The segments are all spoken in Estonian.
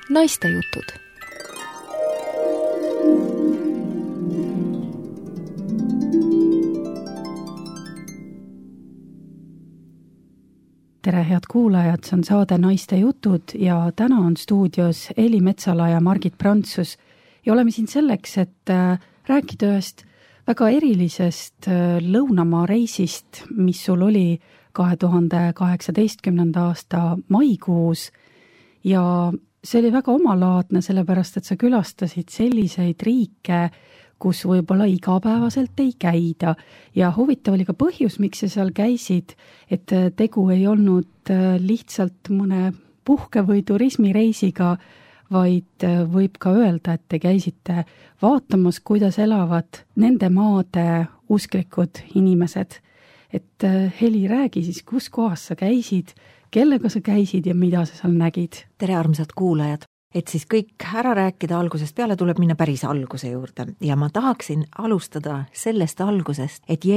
Naistejutud. Tere, head kuulajad, see on saade Naistejutud ja täna on stuudios Eli Metsala ja Margit Prantsus ja oleme siin selleks, et rääkida ühest väga erilisest lõunamaa reisist, mis sul oli 2018. aasta maikuus ja see oli väga omalaadne, sellepärast et sa külastasid selliseid riike, kus võib-olla igapäevaselt ei käida ja huvitav oli ka põhjus, miks sa seal käisid, et tegu ei olnud lihtsalt mõne puhke- või turismireisiga, vaid võib ka öelda, et te käisite vaatamas, kuidas elavad nende maade usklikud inimesed. Et Heli, räägi siis, kus kohas sa käisid, kellega sa käisid ja mida sa seal nägid? Tere, armsad kuulajad! Et siis kõik ära rääkida algusest peale, tuleb minna päris alguse juurde. Ja ma tahaksin alustada sellest algusest, et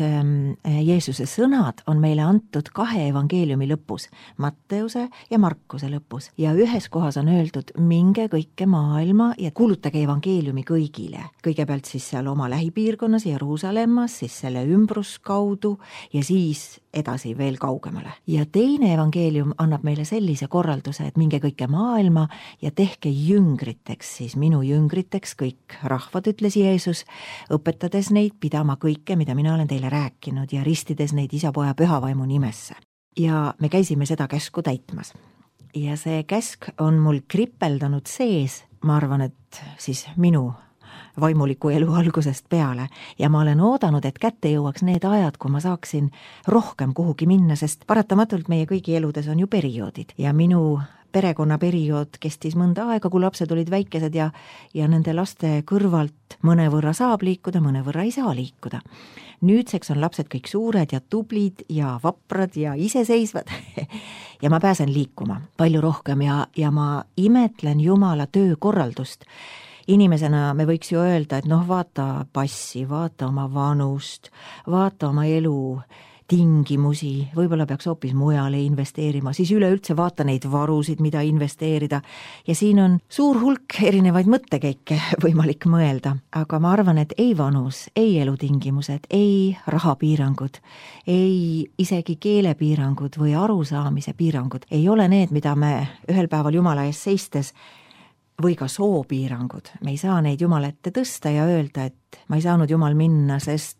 Jeesuse sõnad on meile antud 2 evangeeliumi lõpus, Matteuse ja Markuse lõpus. Ja ühes kohas on öeldud, minge kõike maailma ja kuulutage evangeeliumi kõigile. Kõigepealt siis seal oma lähipiirkonnas Jeruusalemmas, siis selle ümbrus kaudu ja siis edasi veel kaugemale. Ja teine evangeelium annab meile sellise korralduse, et minge kõike maailma ja tehke jüngriteks, siis minu jüngriteks kõik rahvad, ütles Jeesus, õpetades neid pidama kõike, mida mina olen teile rääkinud ja ristides neid Isa, Poja, Pühavaimu nimesse. Ja me käisime seda käsku täitmas. Ja see käsk on mul kripeldanud sees, ma arvan, et siis minu vaimuliku elu algusest peale ja ma olen oodanud, et kätte jõuaks need ajad, kui ma saaksin rohkem kuhugi minna, sest paratamatult meie kõigi eludes on ju perioodid ja minu perekonna periood kestis mõnda aega, kui lapsed olid väikesed ja nende laste kõrvalt mõnevõrra saab liikuda, mõnevõrra ei saa liikuda. Nüüdseks on lapsed kõik suured ja tublid ja vaprad ja iseseisvad ja ma pääsen liikuma palju rohkem ja ma imetlen Jumala töökorraldust. Inimesena me võiks ju öelda, et vaata passi, vaata oma vanust, vaata oma elu tingimusi, võib-olla peaks hoopis mujale investeerima, siis üleüldse vaata neid varusid, mida investeerida. Ja siin on suur hulk erinevaid mõttekäike võimalik mõelda, aga ma arvan, et ei vanus, ei elutingimused, ei rahapiirangud, ei isegi keelepiirangud või arusaamise piirangud ei ole need, mida me ühel päeval Jumala ees seistes või ka soopiirangud. Me ei saa neid Jumala ette tõsta ja öelda, et ma ei saanud Jumal minna, sest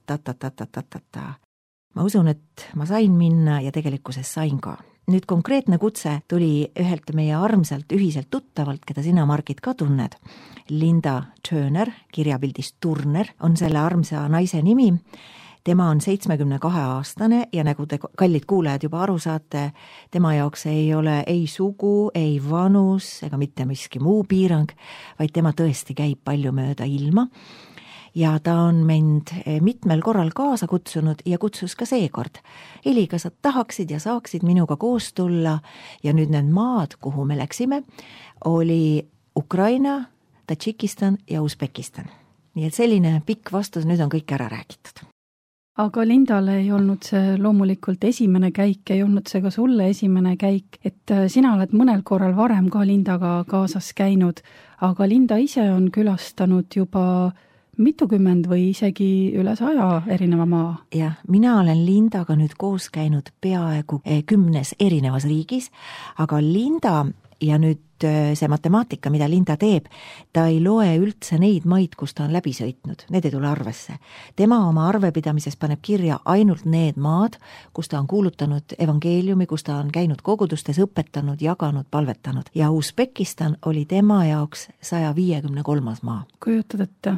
ta. Ma usun, et ma sain minna ja tegelikkuses sain ka. Nüüd konkreetne kutse tuli ühelt meie armsalt ühiselt tuttavalt, keda sina, Margit, ka tunned. Linda Turner, kirjapildis Turner, on selle armsa naise nimi. Tema on 72-aastane ja nagu te, kallid kuulajad, juba aru saate, tema jaoks ei ole ei sugu, ei vanus ega mitte miski muu piirang, vaid tema tõesti käib palju mööda ilma. Ja ta on mind mitmel korral kaasa kutsunud ja kutsus ka seekord. Eli, kas sa tahaksid ja saaksid minuga koos tulla ja nüüd need maad, kuhu me läksime, oli Ukraina, Tadžikistan ja Usbekistan. Nii et selline pikk vastus, nüüd on kõik ära räägitud. Aga Lindale ei olnud see loomulikult esimene käik, ei olnud see ka sulle esimene käik, et sina oled mõnel korral varem ka Lindaga kaasas käinud, aga Linda ise on külastanud juba mitukümmend või isegi üle 100 erineva maa. Jah, mina olen Lindaga nüüd koos käinud peaaegu 10 erinevas riigis, aga Linda ja nüüd see matemaatika, mida Linda teeb, ta ei loe üldse neid maid, kus ta on läbi sõitnud. Need ei tule arvesse. Tema oma arvepidamises paneb kirja ainult need maad, kus ta on kuulutanud evangeeliumi, kus ta on käinud kogudustes, õpetanud, jaganud, palvetanud. Ja Usbekistan oli tema jaoks 153. maa. Kujutad ette?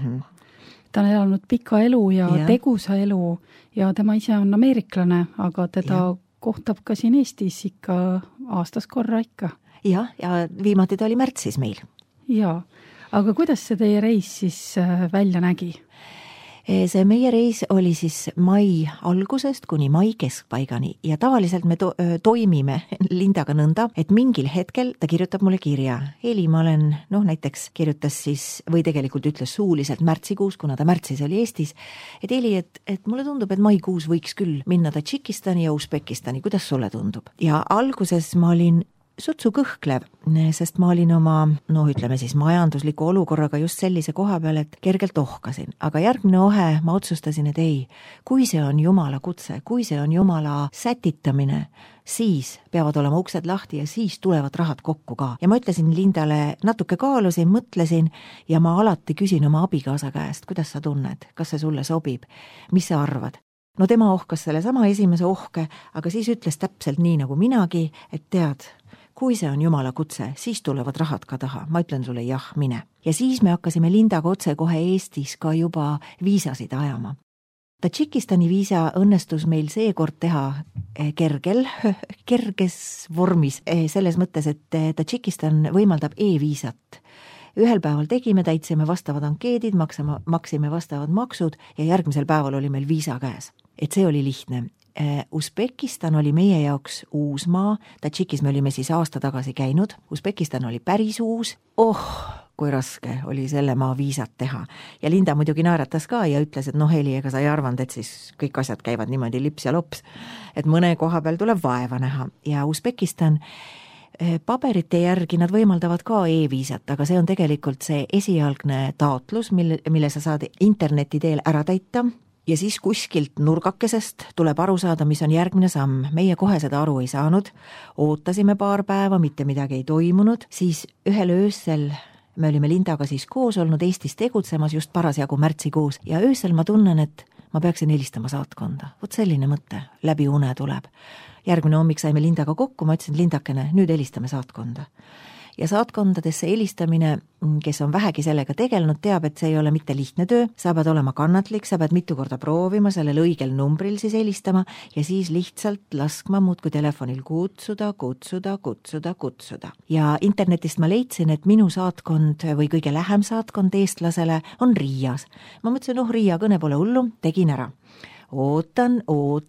Ta on elanud pika elu ja tegusa elu ja tema ise on ameeriklane, aga teda kohtab ka siin Eestis ikka aastas korra ikka. Ja viimati ta oli märtsis meil. Ja, aga kuidas see teie reis siis välja nägi? See meie reis oli siis mai algusest kuni mai keskpaigani ja tavaliselt me toimime Lindaga nõnda, et mingil hetkel ta kirjutab mulle kirja. Eli, ma olen, näiteks kirjutas siis, või tegelikult ütles suuliselt märtsikuus, kuna ta märtsis oli Eestis, et Eli, et mulle tundub, et maikuus võiks küll minna Tadžikistani ja Usbekistani, kuidas sulle tundub? Ja alguses ma olin sutsu kõhklev, sest ma olin oma, ütleme siis majandusliku olukorraga just sellise koha peal, et kergelt ohkasin. Aga järgmine ohe ma otsustasin, et ei, kui see on Jumala kutse, kui see on Jumala sätitamine, siis peavad olema uksed lahti ja siis tulevad rahad kokku ka. Ja ma ütlesin Lindale, natuke kaalusin, mõtlesin ja ma alati küsin oma abikaasa käest, kuidas sa tunned, kas see sulle sobib, mis sa arvad? No tema ohkas selle sama esimese ohke, aga siis ütles täpselt nii nagu minagi, et tead, kui see on Jumala kutse, siis tulevad rahad ka taha. Ma ütlen sulle jah, mine. Ja siis me hakkasime Lindaga otse kohe Eestis ka juba viisasid ajama. Tadžikistani viisa õnnestus meil seekord teha kerges vormis, selles mõttes, et Tadžikistan võimaldab e-viisat. Ühel päeval tegime, täitsime vastavad ankeedid, maksime vastavad maksud ja järgmisel päeval oli meil viisa käes. Et see oli lihtne. Usbekistan oli meie jaoks uus maa, Tadžikis me olime siis aasta tagasi käinud, Usbekistan oli päris uus, kui raske oli selle maa viisat teha. Ja Linda muidugi naeratas ka ja ütles, et Heli, ega sa ei arvanud, et siis kõik asjad käivad niimoodi lips ja lops, et mõne koha peal tuleb vaeva näha. Ja Usbekistan paberite järgi nad võimaldavad ka e-viisat, aga see on tegelikult see esialgne taotlus, mille sa saad interneti teel ära täita ja siis kuskilt nurgakesest tuleb aru saada, mis on järgmine samm. Meie kohe seda aru ei saanud, ootasime paar päeva, mitte midagi ei toimunud, siis ühel öösel me olime Lindaga siis koos olnud Eestis tegutsemas just parasjagu märtsikuus ja öösel ma tunnen, et ma peaksin helistama saatkonda. Vot selline mõte, läbi une tuleb. Järgmine hommik saime Lindaga kokku, ma ütlesin, Lindakene, nüüd helistame saatkonda. Ja saatkondadesse helistamine, kes on vähegi sellega tegelenud, teab, et see ei ole mitte lihtne töö, sa pead olema kannatlik, sa pead mitu korda proovima, sellel õigel numbril siis helistama ja siis lihtsalt laskma muudkui telefonil kutsuda. Ja internetist ma leidsin, et minu saatkond või kõige lähem saatkond eestlasele on Riias. Ma mõtlesin, Riia kõne pole hullu, tegin ära. Ootan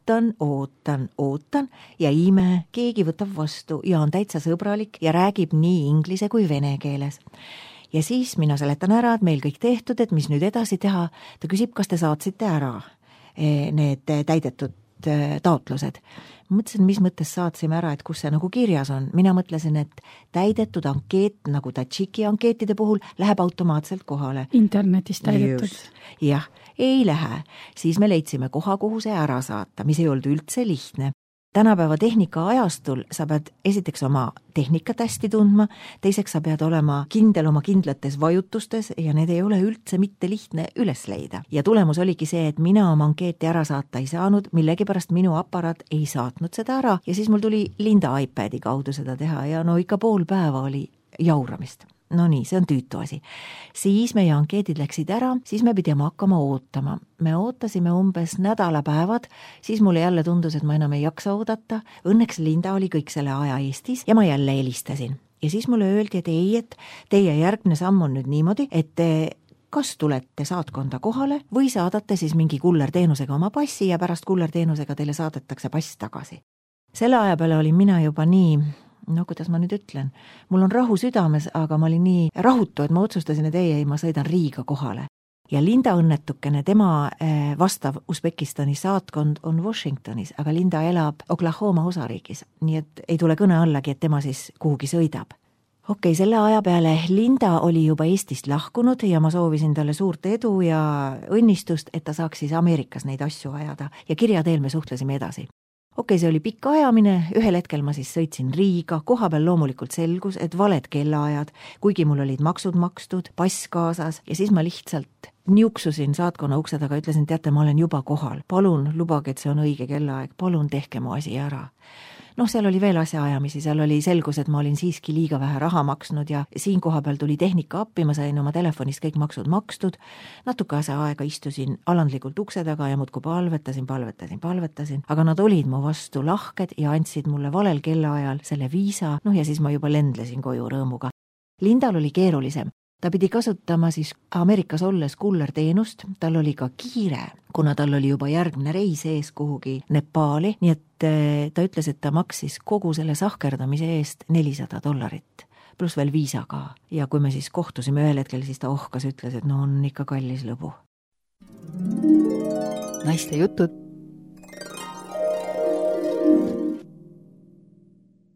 ja ime, keegi võtab vastu ja on täitsa sõbralik ja räägib nii inglise kui vene keeles. Ja siis mina seletan ära, et meil kõik tehtud, et mis nüüd edasi teha. Ta küsib, kas te saatsite ära need täidetud taotlused. Mõtlesin, mis mõttes saatsime ära, et kus see nagu kirjas on. Mina mõtlesin, et täidetud ankeet, nagu Tadžiki ankeetide puhul, läheb automaatselt kohale. Internetis täidetud. Jah, ei lähe. Siis me leidsime koha, kuhu see ära saata, mis ei olnud üldse lihtne. Tänapäeva tehnika ajastul sa pead esiteks oma tehnikat hästi tundma, teiseks sa pead olema kindel oma kindlates vajutustes ja need ei ole üldse mitte lihtne üles leida. Ja tulemus oligi see, et mina oma ankeeti ära saata ei saanud, millegipärast minu aparaat ei saatnud seda ära ja siis mul tuli Linda iPadi kaudu seda teha ja ikka pool päeva oli jauramist. No nii, see on tüütu asi. Siis meie ankeedid läksid ära, siis me pidime hakkama ootama. Me ootasime umbes nädalapäevad, siis mulle jälle tundus, et ma enam ei jaksa oodata. Õnneks Linda oli kõik selle aja Eestis ja ma jälle helistasin. Ja siis mulle öeldi, et ei, et teie järgmine samm on nüüd niimoodi, et kas tulete saatkonda kohale või saadate siis mingi kullerteenusega oma passi ja pärast kullerteenusega teile saadetakse pass tagasi. Selle aja peale olin mina juba nii... kuidas ma nüüd ütlen, mul on rahu südames, aga ma olin nii rahutu, et ma otsustasin, et ei, ma sõidan Riiga kohale. Ja Linda õnnetukene, tema vastav Usbekistani saatkond on Washingtonis, aga Linda elab Oklahoma osariigis, nii et ei tule kõne allagi, et tema siis kuhugi sõidab. Okei, selle aja peale Linda oli juba Eestist lahkunud ja ma soovisin talle suurt edu ja õnnistust, et ta saaks siis Ameerikas neid asju ajada ja kirja teel me suhtlesime edasi. Okei, see oli pikk ajamine, ühel hetkel ma siis sõitsin Riiga, koha peal loomulikult selgus, et valed kellaajad, kuigi mul olid maksud makstud, pass kaasas ja siis ma lihtsalt niuksusin saatkonna ukse taga, ütlesin, teate, ma olen juba kohal, palun lubage, et see on õige kellaaeg, palun tehke mu asi ära. Seal oli veel asjaajamisi, seal oli selgus, et ma olin siiski liiga vähe raha maksnud ja siin koha peal tuli tehnika appi, ma sain oma telefonist kõik maksud makstud, natuke aega istusin alandlikult ukse taga ja muudkui palvetasin, aga nad olid mu vastu lahked ja andsid mulle valel kellaajal selle viisa, ja siis ma juba lendlesin koju rõõmuga. Lindal oli keerulisem. Ta pidi kasutama siis Ameerikas olles kullerteenust, tal oli ka kiire, kuna tal oli juba järgmine reis ees kuhugi Nepaali, nii et ta ütles, et ta maksis kogu selle sahkerdamise eest $400, pluss veel viisa ka. Ja kui me siis kohtusime ühel hetkel, siis ta ohkas, ütles, et on ikka kallis lõbu. Naiste jutud.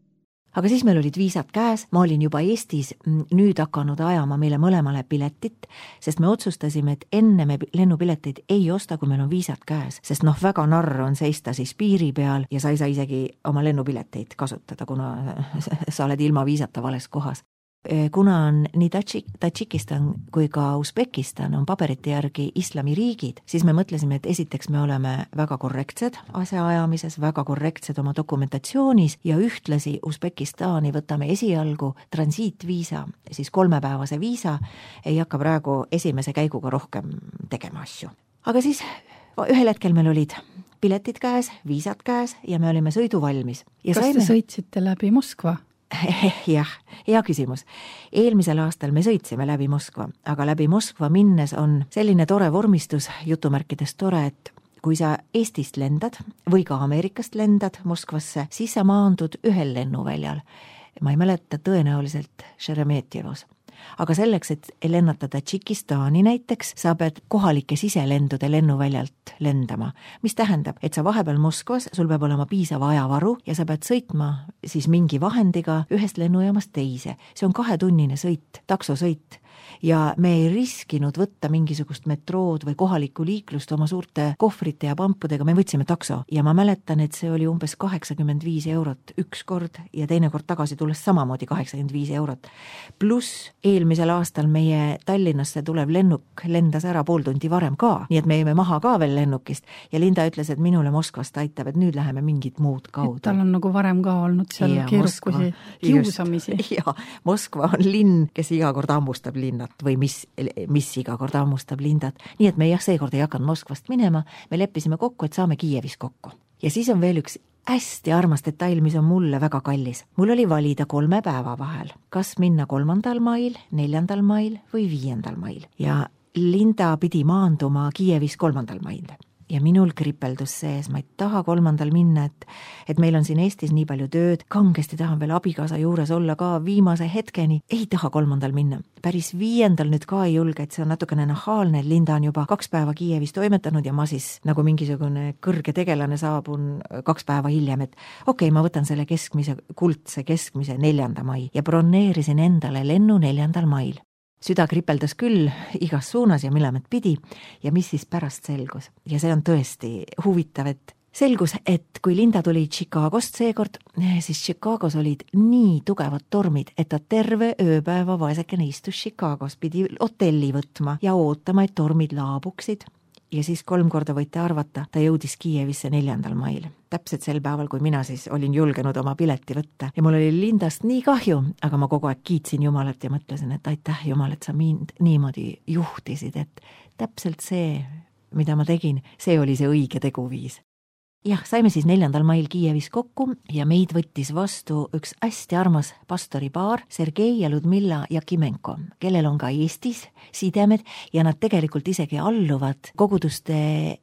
aga siis meil olid viisad käes, ma olin juba Eestis nüüd hakanud ajama meile mõlemale piletit, sest me otsustasime, et enne me lennupileteid ei osta, kui meil on viisad käes, sest väga narr on seista siis piiri peal ja sa ei saa isegi oma lennupileteid kasutada, kuna sa oled ilma viisata vales kohas. Kuna on nii Tadžikistan kui ka Usbekistan on paberite järgi islamiriigid, siis me mõtlesime, et esiteks me oleme väga korrektsed asjaajamises, väga korrektsed oma dokumentatsioonis ja ühtlasi Usbekistani võtame esialgu transiitviisa, siis 3-päevase viisa, ei hakka praegu esimese käiguga rohkem tegema asju. Aga siis ühel hetkel meil olid piletid käes, viisad käes ja me olime sõiduvalmis. Kas te sõitsite läbi Moskva? Jah, hea küsimus. Eelmisel aastal me sõitsime läbi Moskva, aga läbi Moskva minnes on selline tore vormistus, jutumärkides tore, et kui sa Eestist lendad või ka Ameerikast lendad Moskvasse, siis sa maandud ühel lennuväljal. Ma ei mäleta tõenäoliselt Šeremetjevos. Aga selleks, et lennata Tadžikistani näiteks, sa pead kohalike siselendude lennuväljalt lendama, mis tähendab, et sa vahepeal Moskvas, sul peab olema piisav ajavaru ja sa pead sõitma siis mingi vahendiga ühest lennujaamast teise. See on 2-tunnine sõit, taksosõit. Ja me ei riskinud võtta mingisugust metrood või kohalikku liiklust oma suurte kohvrite ja pampudega, me võtsime takso ja ma mäletan, et see oli umbes 85 eurot üks kord ja teine kord tagasi tulles samamoodi 85 eurot. Pluss eelmisel aastal meie Tallinnasse tulev lennuk lendas ära pool tundi varem ka, nii et me jäime maha ka veel lennukist ja Linda ütles, et minule Moskvast aitab, et nüüd läheme mingit muud kaudu. Et tal on nagu varem ka olnud seal keerukusi, kiusamisi. Ja Moskva on linn, kes iga kord ammustab linnad või mis iga kord ammustab lindat. Nii et me seekord ei hakanud Moskvast minema, me leppisime kokku, et saame Kiievis kokku. Ja siis on veel üks hästi armas detail, mis on mulle väga kallis. Mul oli valida 3 päeva vahel, kas minna 3. mail, 4. mail või 5. mail. Ja Linda pidi maanduma Kiievis 3. mail. Ja minul kripeldus sees, ma ei taha 3. minna, et meil on siin Eestis nii palju tööd, kangesti tahan veel abikaasa juures olla ka viimase hetkeni, ei taha 3. minna. Päris 5. nüüd ka ei julge, et see on natukene nahaalne, Linda on juba 2 päeva Kiievis toimetanud ja ma siis nagu mingisugune kõrge tegelane saabun 2 päeva hiljem, et okei, ma võtan selle kuldse keskmise 4. mai ja broneerisin endale lennu 4. mail. Süda kripeldas küll igas suunas ja millamet pidi ja mis siis pärast selgus. Ja see on tõesti huvitav, et selgus, et kui Linda tuli Chicagost seekord, siis Chicagos olid nii tugevad tormid, et ta terve ööpäeva vaesekene istus Chicagos, pidi hotelli võtma ja ootama, et tormid laabuksid. Ja siis 3 korda võite arvata, ta jõudis Kiievisse 4. mail. Täpselt sel päeval, kui mina siis olin julgenud oma pileti võtta. Ja mul oli Lindast nii kahju, aga ma kogu aeg kiitsin Jumalat ja mõtlesin, et aitäh Jumal, et sa mind niimoodi juhtisid, et täpselt see, mida ma tegin, see oli see õige teguviis. Jah, saime siis 4. mail Kiievis kokku ja meid võttis vastu üks hästi armas pastoripaar Sergei ja Ludmilla Jakimenko, kellel on ka Eestis sidemed ja nad tegelikult isegi alluvad koguduste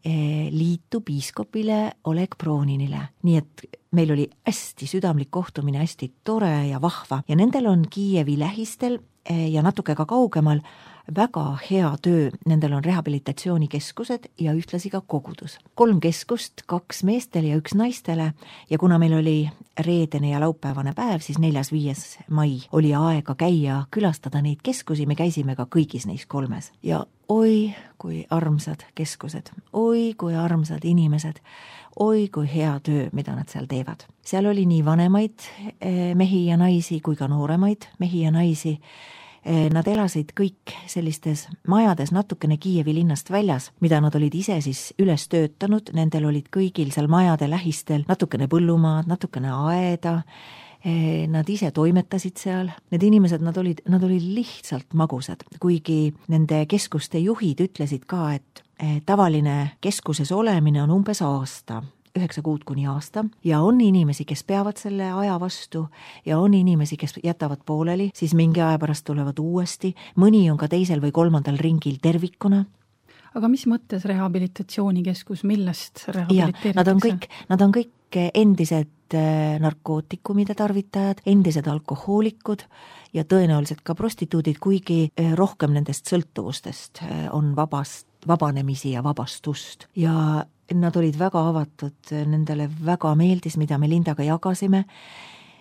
liitu piiskopile Oleg Proninile. Nii et meil oli hästi südamlik kohtumine, hästi tore ja vahva ja nendel on Kiievi lähistel ja natuke ka kaugemal väga hea töö, nendel on rehabilitatsioonikeskused ja ühtlasi ka kogudus. 3 keskust, 2 meestele ja 1 naistele ja kuna meil oli reedene ja laupäevane päev, siis 4.–5. mai oli aega käia, külastada neid keskusi, me käisime ka kõigis neis 3. Ja oi, kui armsad keskused, oi, kui armsad inimesed, oi, kui hea töö, mida nad seal teevad. Seal oli nii vanemaid mehi ja naisi kui ka nooremaid mehi ja naisi. Nad elasid kõik sellistes majades natukene Kiievi linnast väljas, mida nad olid ise siis üles töötanud, nendel olid kõigil seal majade lähistel natukene põllumaad, natukene aeda, nad ise toimetasid seal, need inimesed, nad olid lihtsalt magusad, kuigi nende keskuste juhid ütlesid ka, et tavaline keskuses olemine on umbes aasta, 9 kuud kuni aasta ja on inimesi, kes peavad selle aja vastu ja on inimesi, kes jätavad pooleli, siis mingi aja pärast tulevad uuesti, mõni on ka 2. või 3. ringil tervikuna. Aga mis mõttes rehabilitatsioonikeskus, millest rehabiliteeritakse? Nad on kõik endised narkootikumide tarvitajad, endised alkohoolikud ja tõenäoliselt ka prostituudid, kuigi rohkem nendest sõltuvustest on vabanemisi ja vabastust. Ja nad olid väga avatud, nendele väga meeldis, mida me Lindaga jagasime.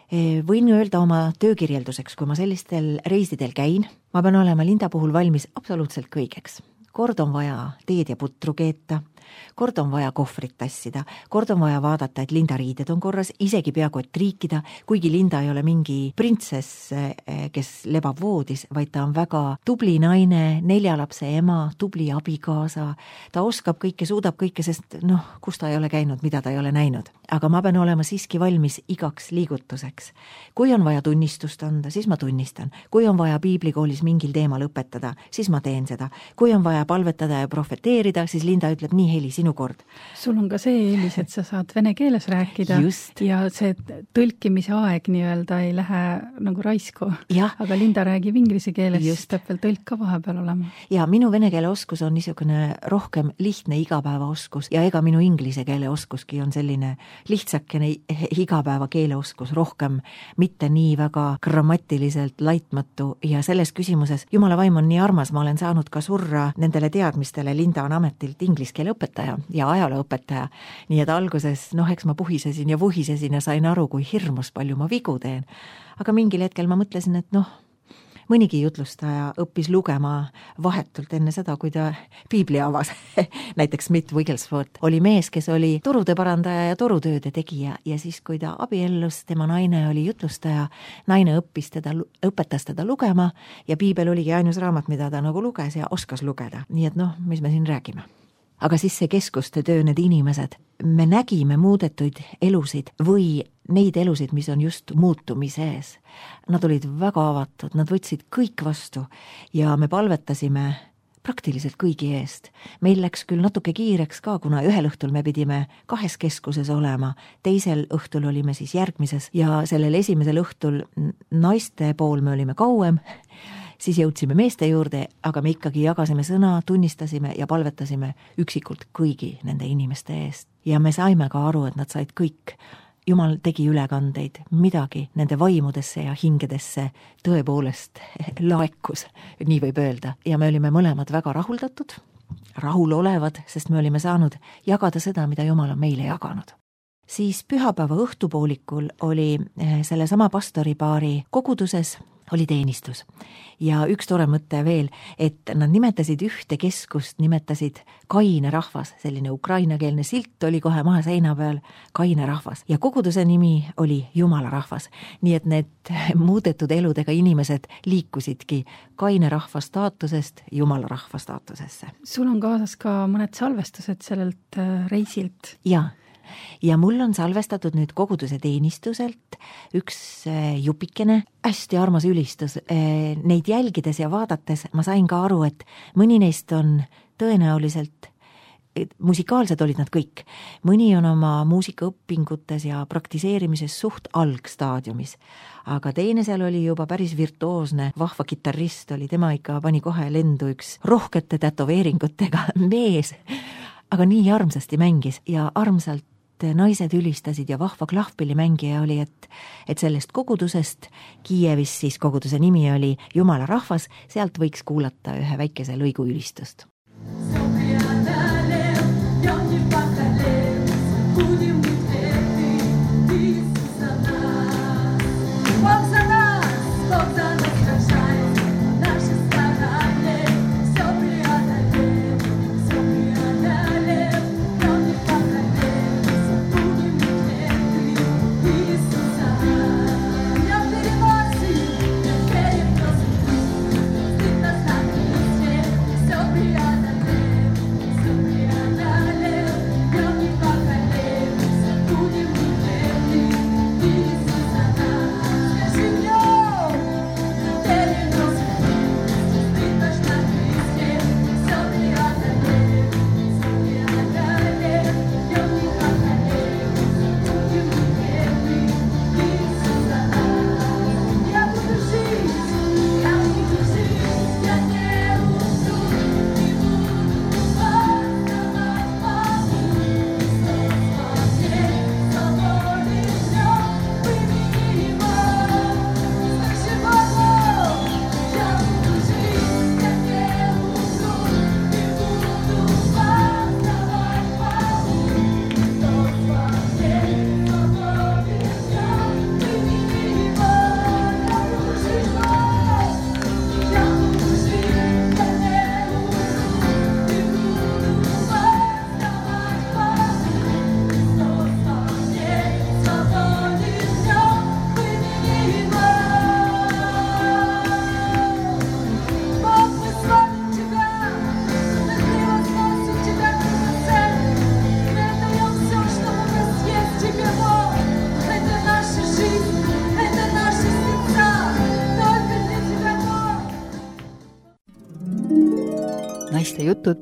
Võin öelda oma töökirjelduseks, kui ma sellistel reisidel käin, ma pean olema Linda puhul valmis absoluutselt kõigeks. Kord on vaja teed ja putru keeta, kord on vaja kohvrit tassida, kord on vaja vaadata, et Linda riided on korras, isegi peaaegu et triikida, kuigi Linda ei ole mingi printsess, kes lebab voodis, vaid ta on väga tubli naine, 4 lapse ema, tubli abikaasa, ta oskab kõike, suudab kõike, sest kus ta ei ole käinud, mida ta ei ole näinud. Aga ma pean olema siiski valmis igaks liigutuseks. Kui on vaja tunnistust anda, siis ma tunnistan. Kui on vaja piiblikoolis mingil teemal õpetada, siis ma teen seda. Kui on vaja palvetada ja profeteerida, siis Linda ütleb, nii Heli, sinu kord. Sul on ka see eelis, et sa saad vene keeles rääkida. Just. Ja see tõlkimise aeg nii-öelda ei lähe nagu raisku. Ja. Aga Linda räägib inglise keeles, siis peab veel tõlk ka vahepeal olema. Ja minu vene keele oskus on niisugune rohkem lihtne igapäeva oskus ja ega minu inglise keele oskuski on selline lihtsakene igapäeva keeleoskus, rohkem mitte nii väga grammatiliselt laitmatu ja selles küsimuses Jumala vaim on nii armas, ma olen saanud ka surra nendele teadmistele, Linda on ametilt ingliskeele õpetaja ja ajaloo õpetaja, nii et alguses, eks ma puhisesin ja vuhisesin ja sain aru, kui hirmus palju ma vigu teen, aga mingil hetkel ma mõtlesin, et mõnigi jutlustaja õppis lugema vahetult enne seda, kui ta piibli avas. Näiteks Smith Wigglesworth oli mees, kes oli torude parandaja ja torutööde tegija ja siis, kui ta abiellus, tema naine oli jutlustaja, naine õpetas teda lugema ja piibel oligi ainus raamat, mida ta nagu luges ja oskas lugeda. Nii et mis me siin räägime. Aga siis see keskuste töö, need inimesed, me nägime muudetuid elusid või neid elusid, mis on just muutumises. Nad olid väga avatud, nad võtsid kõik vastu ja me palvetasime praktiliselt kõigi eest. Meil läks küll natuke kiireks ka, kuna ühel õhtul me pidime 2 keskuses olema, teisel õhtul olime siis järgmises ja sellel esimesel õhtul naiste pool me olime kauem, siis jõudsime meeste juurde, aga me ikkagi jagasime sõna, tunnistasime ja palvetasime üksikult kõigi nende inimeste eest. Ja me saime ka aru, et nad said kõik. Jumal tegi ülekandeid, midagi nende vaimudesse ja hingedesse tõepoolest laekus, nii võib öelda. Ja me olime mõlemad väga rahuldatud, rahulolevad, sest me olime saanud jagada seda, mida Jumal on meile jaganud. Siis pühapäeva õhtupoolikul oli sellesama pastoripaari koguduses oli teenistus. Ja üks tore mõte veel, et nad nimetasid ühte keskust, nimetasid Kaine rahvas, selline ukrainakeelne silt oli kohe maha seina peal, Kaine rahvas. Ja koguduse nimi oli Jumala rahvas. Nii et need muudetud eludega inimesed liikusidki Kaine rahva staatusest Jumala rahva staatusesse. Sul on kaasas ka mõned salvestused sellelt reisilt. Ja mul on salvestatud nüüd koguduse teenistuselt üks jupikene, hästi armas ülistus. Neid jälgides ja vaadates ma sain ka aru, et mõni neist on tõenäoliselt, musikaalsed olid nad kõik. Mõni on oma muusikaõpingutes ja praktiseerimises suht algstaadiumis. Aga teine seal oli juba päris virtuoosne, vahva kitarrist oli, tema ikka pani kohe lendu üks rohkete tätoveeringutega mees. Aga nii armsasti mängis ja armsalt naised ülistasid ja vahva klahvpillimängija oli, et sellest kogudusest, Kiievis siis koguduse nimi oli Jumala rahvas, sealt võiks kuulata ühe väikese lõigu ülistust. naiste jutud.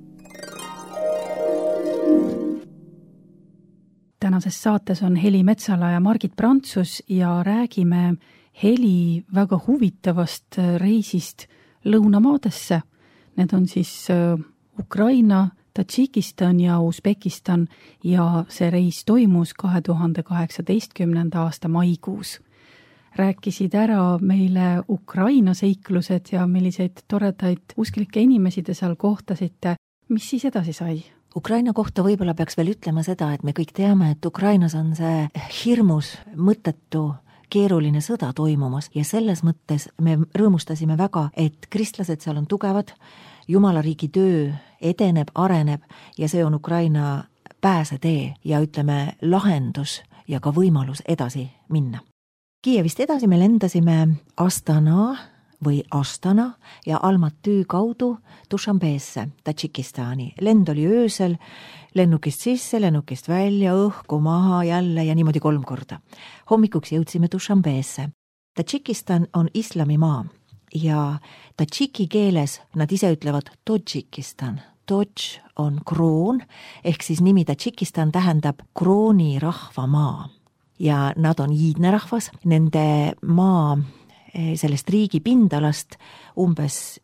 Tänases saates on Heli Metsala ja Margit Prantsus ja räägime Heli väga huvitavast reisist lõunamaadesse. Need on siis Ukraina, Tadžikistan ja Usbekistan ja see reis toimus 2018. aasta maikuus. Rääkisid ära meile Ukraina seiklused ja milliseid toredaid usklikke inimesi te seal kohtasite. Mis siis edasi sai? Ukraina kohta võib-olla peaks veel ütlema seda, et me kõik teame, et Ukrainas on see hirmus, mõttetu, keeruline sõda toimumas ja selles mõttes me rõõmustasime väga, et kristlased seal on tugevad, Jumalariigi töö edeneb, areneb ja see on Ukraina pääsetee ja ütleme lahendus ja ka võimalus edasi minna. Kiievist edasi me lendasime Astana ja Almatü kaudu Dušanbesse, Tadžikistani. Lend oli öösel, lennukist sisse, lennukist välja, õhku, maha, jälle ja niimoodi 3 korda. Hommikuks jõudsime Dušanbesse. Tadžikistan on islamimaa ja tadžiki keeles nad ise ütlevad Todžikistan. Todž on kroon, ehk siis nimi Tadžikistan tähendab krooni rahvamaa. Ja nad on iidne rahvas, nende maa sellest riigi pindalast umbes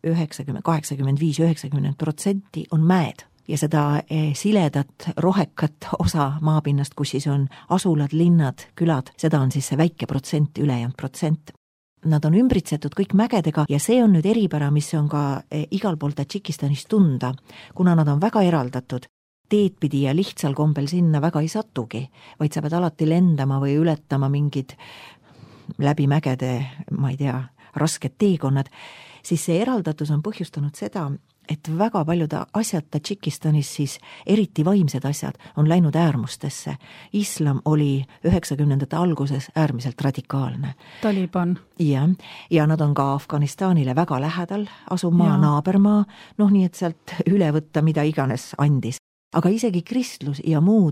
85-90% on mäed ja seda siledat, rohekat osa maapinnast, kus siis on asulad, linnad, külad, seda on siis see väike protsent, ülejäänud protsent. Nad on ümbritsetud kõik mägedega ja see on nüüd eripära, mis on ka igal pool Tadžikistanis tunda, kuna nad on väga eraldatud. Teed pidi ja lihtsal kombel sinna väga ei satugi, vaid sa pead alati lendama või ületama mingid läbi mägede, ma ei tea, rasked teekonnad, siis see eraldatus on põhjustanud seda, et väga paljud asjad Tadžikistanis, siis eriti vaimsed asjad, on läinud äärmustesse. Islam oli 90ndate alguses äärmiselt radikaalne. Taliban. Ja nad on ka Afganistanile väga lähedal, asumaa, naabermaa, nii et sealt üle võtta mida iganes andis. Aga isegi kristlus ja muud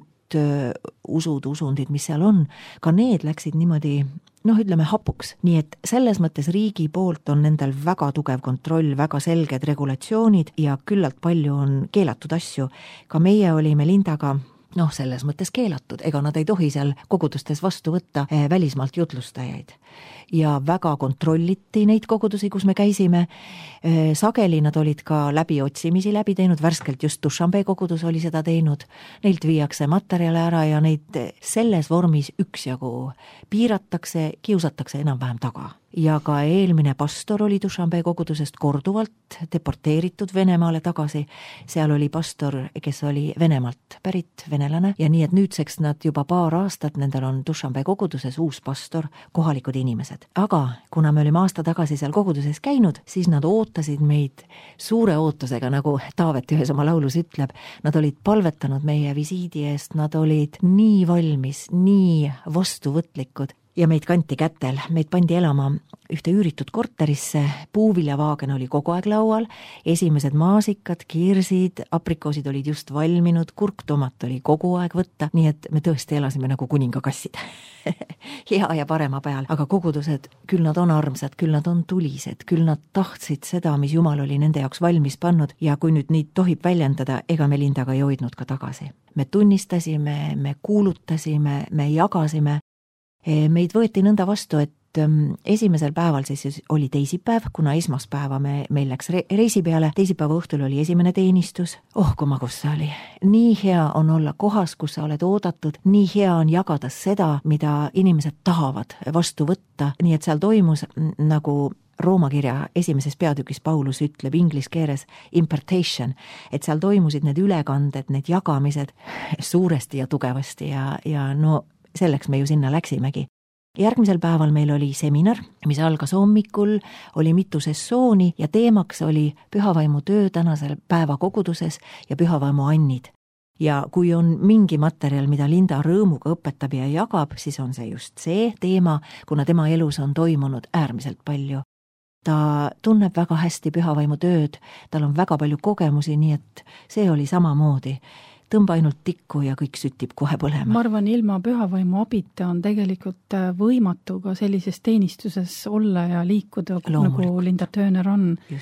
usundid, mis seal on, ka need läksid niimoodi, ütleme hapuks. Nii et selles mõttes riigi poolt on nendel väga tugev kontroll, väga selged regulatsioonid ja küllalt palju on keelatud asju. Ka meie olime Lindaga selles mõttes keelatud, ega nad ei tohi seal kogudustes vastu võtta välismaalt jutlustajaid. Ja väga kontrolliti neid kogudusi, kus me käisime. Sageli nad olid ka läbiotsimisi läbi teinud, värskelt just Dušanbe kogudus oli seda teinud. Neilt viiakse materjale ära ja neid selles vormis üksjagu piiratakse, kiusatakse enam-vähem taga. Ja ka eelmine pastor oli Dušanbe kogudusest korduvalt deporteeritud Venemaale tagasi. Seal oli pastor, kes oli Venemaalt pärit venelane ja nii, et nüüdseks nad juba paar aastat, nendel on Dušanbe koguduses uus pastor, kohalikud inimesed. Aga kuna me olime aasta tagasi seal koguduses käinud, siis nad ootasid meid suure ootusega, nagu Taavet ühes oma laulus ütleb. Nad olid palvetanud meie visiidi eest, nad olid nii valmis, nii vastuvõtlikud. Ja meid kanti kätel, meid pandi elama ühte üüritud korterisse, puuviljavaagen oli kogu aeg laual, esimesed maasikad, kirsid, aprikoosid olid just valminud, kurktomat oli kogu aeg võtta, nii et me tõesti elasime nagu kuningakassid. Hea ja parema peal, aga kogudused, küll nad on armsad, küll nad on tulised, küll nad tahtsid seda, mis Jumal oli nende jaoks valmis pannud ja kui nüüd neid tohib väljendada, ega me Lindaga ei hoidnud ka tagasi. Me tunnistasime, me kuulutasime, me jagasime. Meid võeti nõnda vastu, et esimesel päeval siis oli teisipäev, kuna esmaspäeva meil läks reisi peale, teisipäeva õhtul oli esimene teenistus. Kui magus see oli. Nii hea on olla kohas, kus sa oled oodatud, nii hea on jagada seda, mida inimesed tahavad vastu võtta, nii et seal toimus nagu Rooma kirja esimeses peatükis Paulus ütleb inglise keeles impartation, et seal toimusid need ülekanded, need jagamised suuresti ja tugevasti ja selleks me ju sinna läksimegi. Järgmisel päeval meil oli seminar, mis algas hommikul, oli mitu sessiooni ja teemaks oli pühavaimu töö tänasel päeva koguduses ja pühavaimu annid. Ja kui on mingi materjal, mida Linda rõõmuga õpetab ja jagab, siis on see just see teema, kuna tema elus on toimunud äärmiselt palju. Ta tunneb väga hästi pühavaimu tööd, tal on väga palju kogemusi, nii et see oli samamoodi. Tõmba ainult tikku ja kõik sütib kohe põlema. Ma arvan, ilma pühavaimu abita on tegelikult võimatu ka sellises teenistuses olla ja liikuda, nagu Linda Turner on. Just.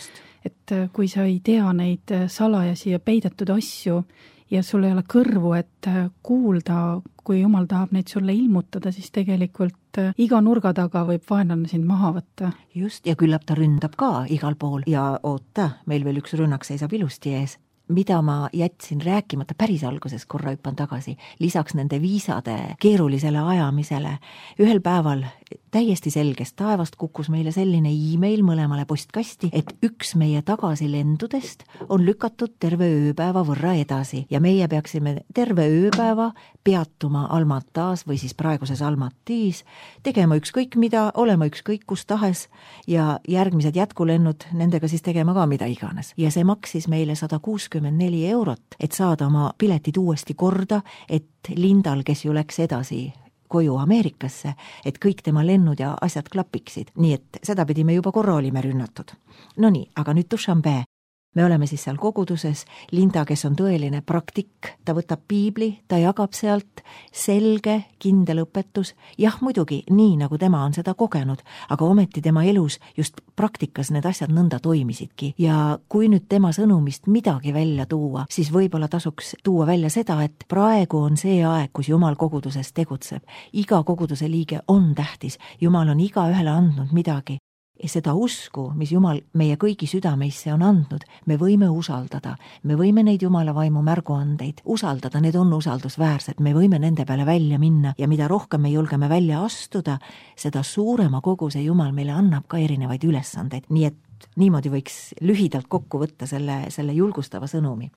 et kui sa ei tea neid salajasi ja peidetud asju ja sul ei ole kõrvu, et kuulda, kui Jumal tahab neid sulle ilmutada, siis tegelikult iga nurga taga võib vaenlane sind maha võtta. Just, ja küllap ta ründab ka igal pool ja oota, meil veel üks rünnak seisab ilusti ees. Mida ma jätsin rääkimata päris alguses, korra hüppan tagasi, lisaks nende viisade keerulisele ajamisele. Ühel päeval täiesti selgest taevast kukkus meile selline e-mail mõlemale postkasti, et üks meie tagasilendudest on lükatud terve ööpäeva võrra edasi ja meie peaksime terve ööpäeva peatuma Almatas või siis praeguses Almatis, tegema ükskõik mida, olema ükskõik kus tahes ja järgmised jätkulennud nendega siis tegema ka mida iganes. Ja see maksis meile 164 €, et saada oma piletid uuesti korda, et Lindal, kes ju läks edasi koju Ameerikasse, et kõik tema lennud ja asjad klapiksid. Nii et seda pidime juba korra olime rünnatud. No nii, aga nüüd Dushanbe. Me oleme siis seal koguduses, Linda, kes on tõeline praktik, ta võtab piibli, ta jagab sealt selge, kindel õpetus, jah muidugi nii, nagu tema on seda kogenud, aga ometi tema elus just praktikas need asjad nõnda toimisidki. Ja kui nüüd tema sõnumist midagi välja tuua, siis võib-olla tasuks tuua välja seda, et praegu on see aeg, kus Jumal koguduses tegutseb. Iga koguduse liige on tähtis, Jumal on igaühele andnud midagi. Ja seda usku, mis Jumal meie kõigi südameisse on andnud, me võime usaldada. Me võime neid Jumala vaimu märguandeid usaldada, need on usaldusväärsed, me võime nende peale välja minna ja mida rohkem me julgeme välja astuda, seda suurema koguse Jumal meile annab ka erinevaid ülesandeid. Nii et niimoodi võiks lühidalt kokku võtta selle julgustava sõnumi.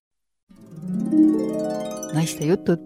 Naiste jutud.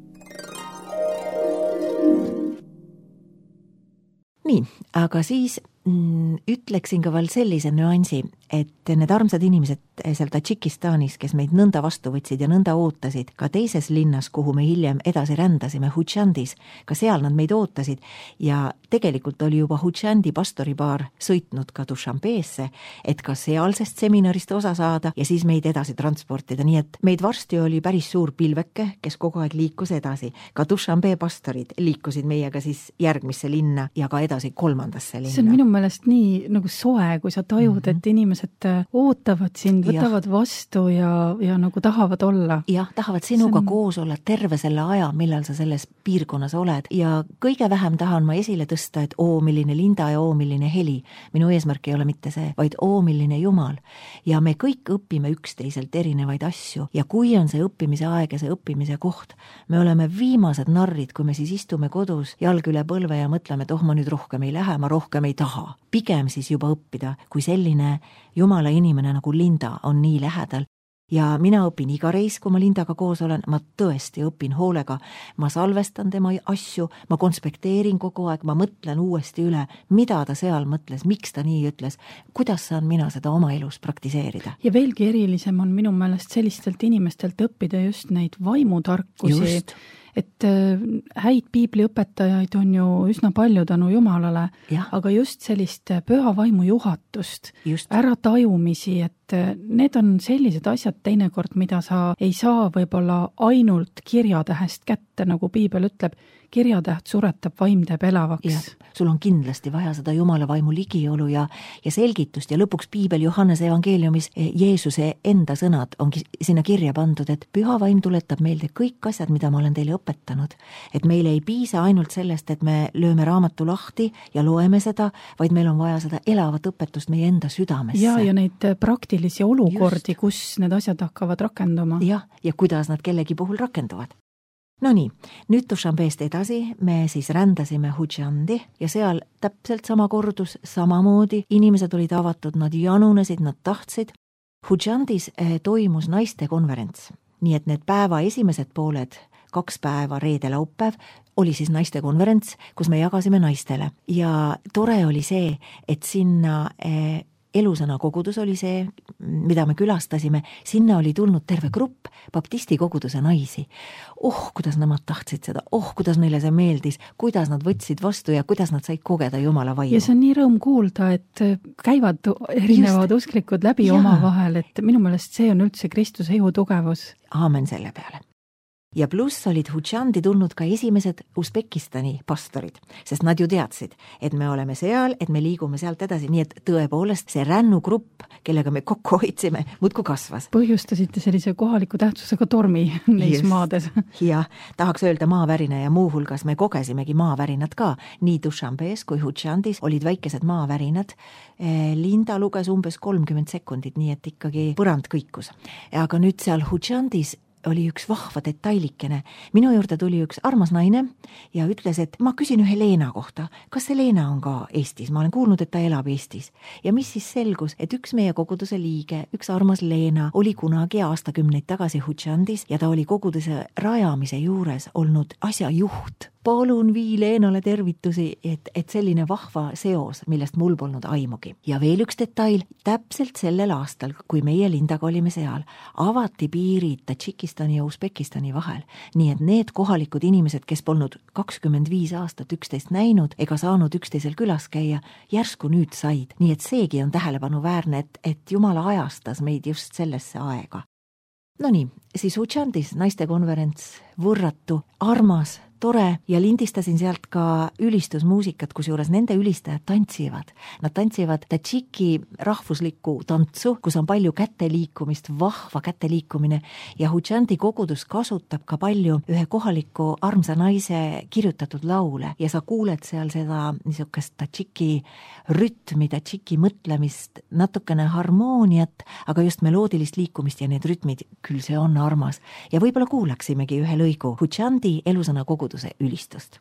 Nii, aga siis ütleksin ka veel sellise nüansi, et need armsad inimesed seal Tadžikistanis, kes meid nõnda vastu võtsid ja nõnda ootasid, ka teises linnas, kuhu me hiljem edasi rändasime, Hutšandis, ka seal nad meid ootasid ja tegelikult oli juba Hutšandi pastoripaar sõitnud ka Dushanbeesse, et ka sealsest seminarist osa saada ja siis meid edasi transportida, nii et meid varsti oli päris suur pilveke, kes kogu aeg liikus edasi. Ka Dushanbe pastorid liikusid meiega siis järgmisse linna ja ka edasi kolmandasse linna. See on minu meelest nii nagu soe, kui sa tajud, et inimesed ootavad sind, võtavad vastu ja nagu tahavad olla. Jah, tahavad sinuga koos olla terve selle aja, millal sa selles piirkonnas oled ja kõige vähem tahan ma esile tõsta, et milline Linda ja milline Heli. Minu eesmärk ei ole mitte see, vaid milline Jumal. Ja me kõik õpime üksteiselt erinevaid asju ja kui on see õppimise aeg ja see õppimise koht, me oleme viimased narrid, kui me siis istume kodus jalg üle põlve ja mõtleme, et ma nüüd rohkem ei lähe, ma rohkem ei taha. Pigem siis juba õppida, kui selline Jumala inimene nagu Linda on nii lähedal. Ja mina õpin iga reis, kui ma Lindaga koos olen, ma tõesti õpin hoolega. Ma salvestan tema asju, ma konspekteerin kogu aeg, ma mõtlen uuesti üle, mida ta seal mõtles, miks ta nii ütles, kuidas saan mina seda oma elus praktiseerida. Ja veelgi erilisem on minu meelest sellistelt inimestelt õppida just neid vaimutarkusi. Just. Et häid piibliõpetajaid on ju üsna palju tänu Jumalale, aga just sellist püha vaimu juhatust, ära tajumisi, et need on sellised asjad teinekord, mida sa ei saa võib-olla ainult kirjatähest kätte, nagu piibel ütleb, kirjatäht suretab, vaim teeb elavaks. Sul on kindlasti vaja seda Jumala vaimu ligiolu ja selgitust ja lõpuks piibel Johannese evangeeliumis Jeesuse enda sõnad ongi sinna kirja pandud, et püha vaim tuletab meelde kõik asjad, mida ma olen teile õpetanud. Et meile ei piisa ainult sellest, et me lööme raamatu lahti ja loeme seda, vaid meil on vaja seda elavat õpetust meie enda südamesse. Ja neid praktilisi olukordi, kus need asjad hakkavad rakenduma. Ja kuidas nad kellegi puhul rakenduvad. No nii, nüüd Dushanbeest edasi me siis rändasime Hutšandi ja seal täpselt sama kordus, samamoodi, inimesed olid avatud, nad janunesid, nad tahtsid. Hutšandis toimus naiste konverents, nii et need päeva esimesed pooled, 2 päeva, reede, laupäev, oli siis naiste konverents, kus me jagasime naistele. Ja tore oli see, et sinna Elusõna kogudus oli see, mida me külastasime, sinna oli tulnud terve grupp baptisti koguduse naisi. Kuidas nemad tahtsid seda, kuidas neile see meeldis, kuidas nad võtsid vastu ja kuidas nad said kogeda Jumala vaimu. Ja see on nii rõõm kuulda, et käivad erinevad usklikud läbi oma vahel, et minu meelest see on üldse Kristuse ihu tugevus. Aamen selle peale. ja pluss olid Hutšandi tulnud ka esimesed Usbekistani pastorid, sest nad ju teadsid, et me oleme seal, et me liigume sealt edasi, nii et tõepoolest see rännugrupp, kellega me kokku hoidsime, muudkui kasvas. Põhjustasite sellise kohaliku tähtsusega tormi neis maades. Ja tahaks öelda maavärina ja muuhulgas me kogesimegi maavärinad ka. Nii Dušanbes kui Hutšandis olid väikesed maavärinad. Linda luges umbes 30 sekundit, nii et ikkagi põrand kõikus. Aga nüüd seal Hutšandis oli üks vahva detailikene. Minu juurde tuli üks armas naine ja ütles, et ma küsin ühe Leena kohta. Kas see Leena on ka Eestis? Ma olen kuulnud, et ta elab Eestis. Ja mis siis selgus, et üks meie koguduse liige, üks armas Leena, oli kunagi aastakümneid tagasi Hutšandis ja ta oli koguduse rajamise juures olnud asja juht. Palun vii Leenale tervitusi, et selline vahva seos, millest mul polnud aimugi. Ja veel üks detail, täpselt sellel aastal, kui meie Lindaga olime seal, avati piirid Tadžikistani ja Usbekistani vahel. Nii et need kohalikud inimesed, kes polnud 25 aastat üksteist näinud ega saanud üksteisel külas käia, järsku nüüd said. Nii et seegi on tähelepanuväärne, et Jumala ajastas meid just sellesse aega. No nii, siis Hutšandis naistekonverents, võrratu, armas, tore ja lindistasin sealt ka ülistusmuusikat, kusjuures nende ülistajad tantsivad. Nad tantsivad tadžiki rahvuslikku tantsu, kus on palju käteliikumist, vahva käteliikumine ja Hutšandi kogudus kasutab ka palju ühe kohaliku armsa naise kirjutatud laule ja sa kuuled seal seda niisugust tadžiki rütmi, tadžiki mõtlemist, natukene harmooniat, aga just meloodilist liikumist ja need rütmid, küll see on armas. Ja võib-olla kuulaksimegi ühe lõigu Hutšandi elusõna koguduse ülistust.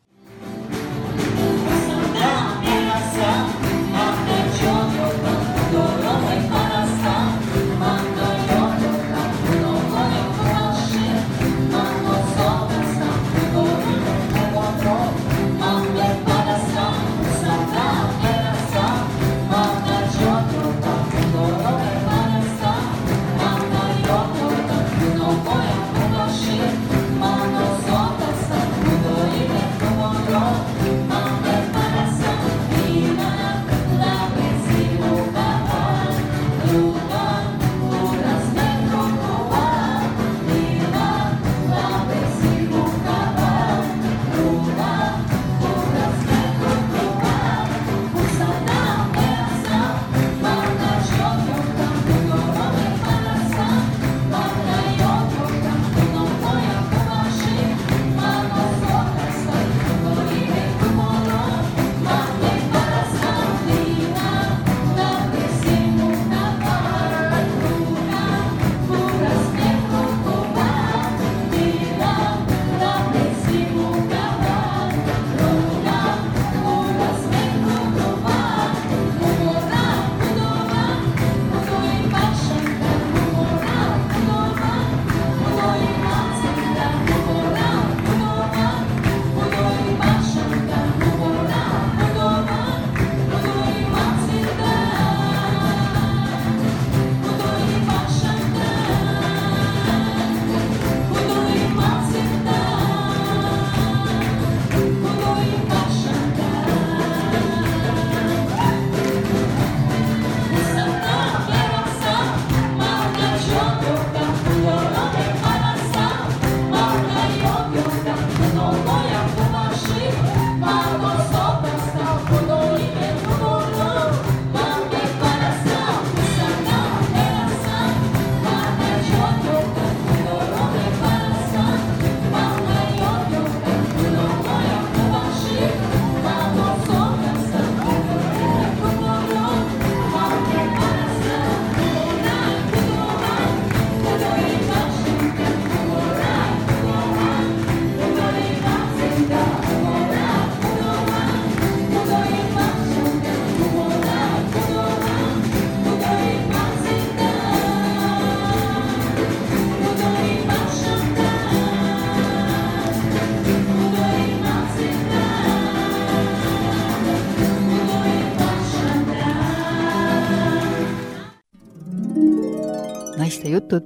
Naiste jutud.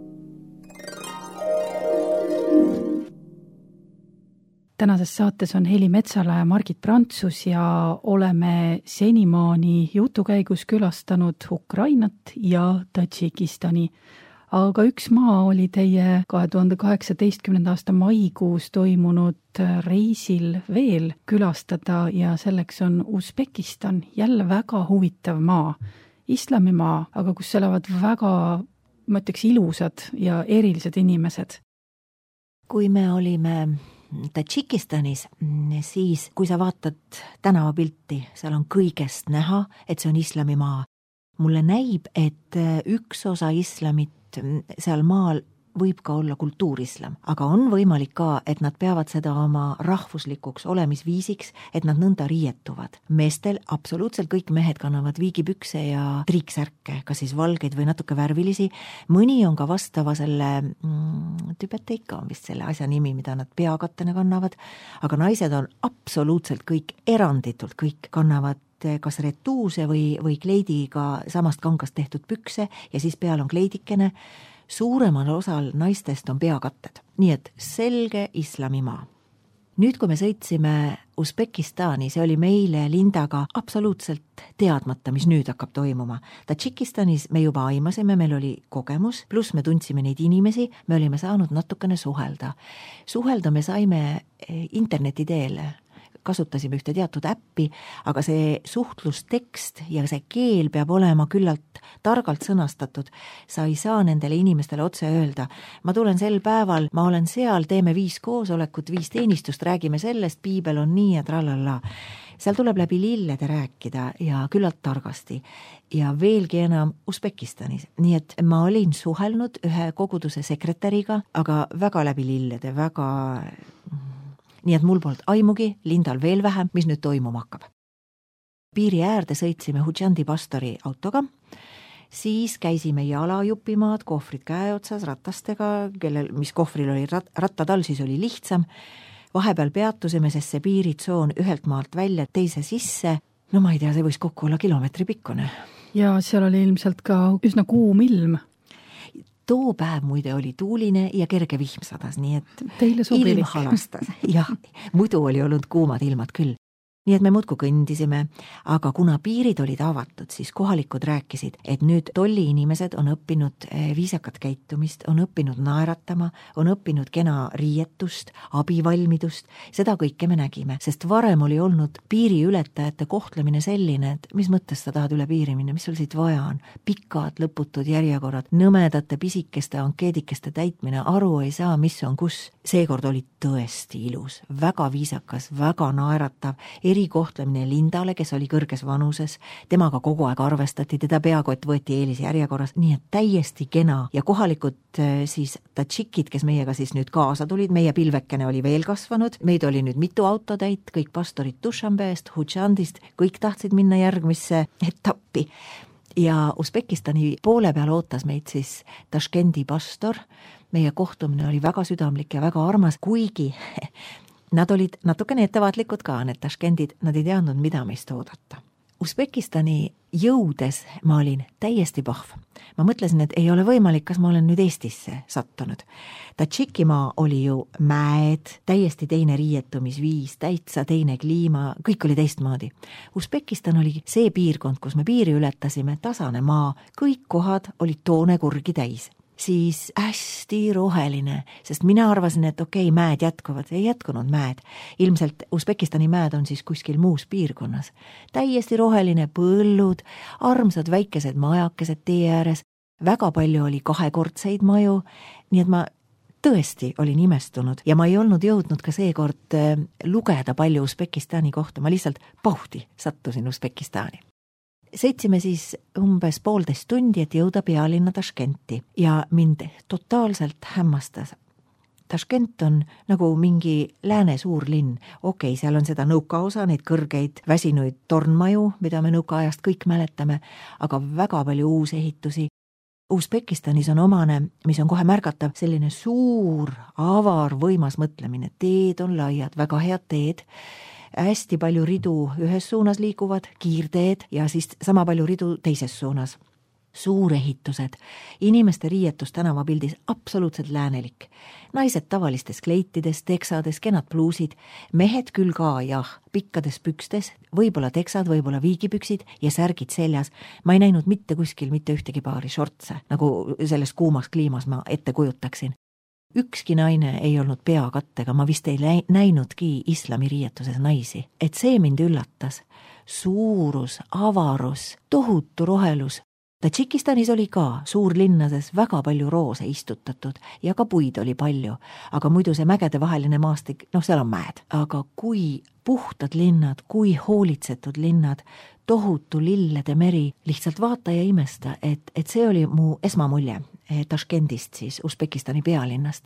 Tänases saates on Heli Metsala ja Margit Prantsus ja oleme senimaani jutukäigus külastanud Ukrainat ja Tadžikistani. aga üks maa oli teie 2018. aasta maikuus toimunud reisil veel külastada ja selleks on Usbekistan, jälle väga huvitav maa, islamimaa, aga kus elavad väga, ma ütleks, ilusad ja erilised inimesed. Kui me olime Tadžikistanis, siis kui sa vaatad tänavapilti, seal on kõigest näha, et see on islamimaa. Mulle näib, et üks osa islamit seal maal võib ka olla kultuurislam, aga on võimalik ka, et nad peavad seda oma rahvuslikuks olemisviisiks, et nad nõnda riietuvad. Meestel absoluutselt kõik mehed kannavad viigipükse ja triiksärke, kas siis valgeid või natuke värvilisi. Mõni on ka vastava selle tübeteika on vist selle asja nimi, mida nad peakattena kannavad, aga naised on absoluutselt kõik, eranditult kõik kannavad kas retuuse või kleidiga samast kangast tehtud pükse ja siis peal on kleidikene. Suuremal osal naistest on peakatted, nii et selge islamimaa. Nüüd, kui me sõitsime Usbekistani, see oli meile Lindaga absoluutselt teadmata, mis nüüd hakkab toimuma. Tadžikistanis me juba aimasime, meil oli kogemus, pluss me tundsime neid inimesi, me olime saanud natukene suhelda. Suhelda me saime interneti teel, kasutasime ühte teatud äppi, aga see suhtlustekst ja see keel peab olema küllalt targalt sõnastatud. Sa ei saa nendele inimestele otse öelda, ma tulen sel päeval, ma olen seal, teeme 5 koosolekut, 5 teenistust, räägime sellest, piibel on nii ja tralala. Seal tuleb läbi lillede rääkida ja küllalt targasti ja veelgi enam Usbekistanis. Nii et ma olin suhelnud ühe koguduse sekretäriga, aga väga läbi lillede, väga... Nii et mul polnud aimugi, Lindal veel vähem, mis nüüd toimuma hakkab. Piiri äärde sõitsime Hudžandi pastori autoga, siis käisime jalajupimaad, kohvrid käe otsas, ratastega, mis kohvril oli rattad all, siis oli lihtsam. Vahepeal peatusime, sest see piiritsoon ühelt maalt välja teise sisse, no ma ei tea, see võis kokku olla kilomeetri pikkune. Ja seal oli ilmselt ka üsna kuum ilm. Too päev muide oli tuuline ja kerge vihm sadas, nii et ilm halastas. Jah, muidu oli olnud kuumad ilmad küll. Nii et me muudku kõndisime, aga kuna piirid olid avatud, siis kohalikud rääkisid, et nüüd tolli inimesed on õppinud viisakat käitumist, on õppinud naeratama, on õppinud kena riietust, abivalmidust, seda kõike me nägime, sest varem oli olnud piiriületajate kohtlemine selline, et mis mõttes sa tahad üle piiri minna, mis sul siit vaja on, pikad lõputud järjekorrad, nõmedate pisikeste ankeedikeste täitmine, aru ei saa, mis on kus. Seekord oli tõesti ilus, väga viisakas, väga naeratav, erikohtlemine Lindale, kes oli kõrges vanuses, temaga kogu aeg arvestati, teda peakott võeti eelisjärjekorras, nii et täiesti kena ja kohalikud siis tadžikid, kes meiega siis nüüd kaasa tulid, meie pilvekene oli veel kasvanud, meid oli nüüd mitu autotäit, kõik pastorid Dušanbest, Hudžandist, kõik tahtsid minna järgmisse etappi ja Usbekistani poole peal ootas meid siis Taškendi pastor, meie kohtumine oli väga südamlik ja väga armas, kuigi nad olid natukene ettevaatlikud ka, need taškendid, nad ei teadnud, mida meist oodata. Usbekistani jõudes ma olin täiesti pahv. Ma mõtlesin, et ei ole võimalik, kas ma olen nüüd Eestisse sattunud. Tadžikimaa oli ju mäed, täiesti teine riietumisviis, täitsa teine kliima, kõik oli teistmoodi. Usbekistan oli see piirkond, kus me piiri ületasime, tasane maa, kõik kohad olid toonekurgi täis. Siis hästi roheline, sest mina arvasin, et okei, mäed jätkuvad, ei jätkunud mäed. Ilmselt Usbekistani mäed on siis kuskil muus piirkonnas. Täiesti roheline põllud, armsad väikesed majakesed tee ääres, väga palju oli kahekordseid maju, nii et ma tõesti olin imestunud ja ma ei olnud jõudnud ka seekord lugeda palju Usbekistani kohta, ma lihtsalt pauhti sattusin Usbekistani. Sõitsime siis umbes 1,5 tundi, et jõuda pealinna Taškenti ja mind totaalselt hämmastas. Taškent on nagu mingi lääne suur linn. Okei, seal on seda nõukaosa, neid kõrgeid väsinuid tornmaju, mida me nõukaajast kõik mäletame, aga väga palju uusehitusi. Usbekistanis on omane, mis on kohe märgatav, selline suur, avar, võimas mõtlemine. Teed on laiad, väga head teed. Hästi palju ridu ühes suunas liiguvad, kiirteed ja siis sama palju ridu teises suunas. suurehitused, inimeste riietus tänavapildis absoluutselt läänelik. Naised tavalistes kleitides, teksades, kenad pluusid, mehed küll ka, jah, pikkades pükstes, võib-olla teksad, võib-olla viigipüksid ja särgid seljas. Ma ei näinud mitte kuskil mitte ühtegi paari shortse, nagu selles kuumas kliimas ma ette kujutaksin. Ükski naine ei olnud peakattega, ma vist ei näinudki islami riietuses naisi. Et see mind üllatas. Suurus, avarus, tohutu rohelus. Tadžikistanis oli ka suurlinnades väga palju roose istutatud ja ka puid oli palju, aga muidu see mägede vaheline maastik, seal on mäed. Aga kui puhtad linnad, kui hoolitsetud linnad, tohutu lillede meri, lihtsalt vaata ja imesta, et see oli mu esmamulje Taškendist, siis Usbekistani pealinnast.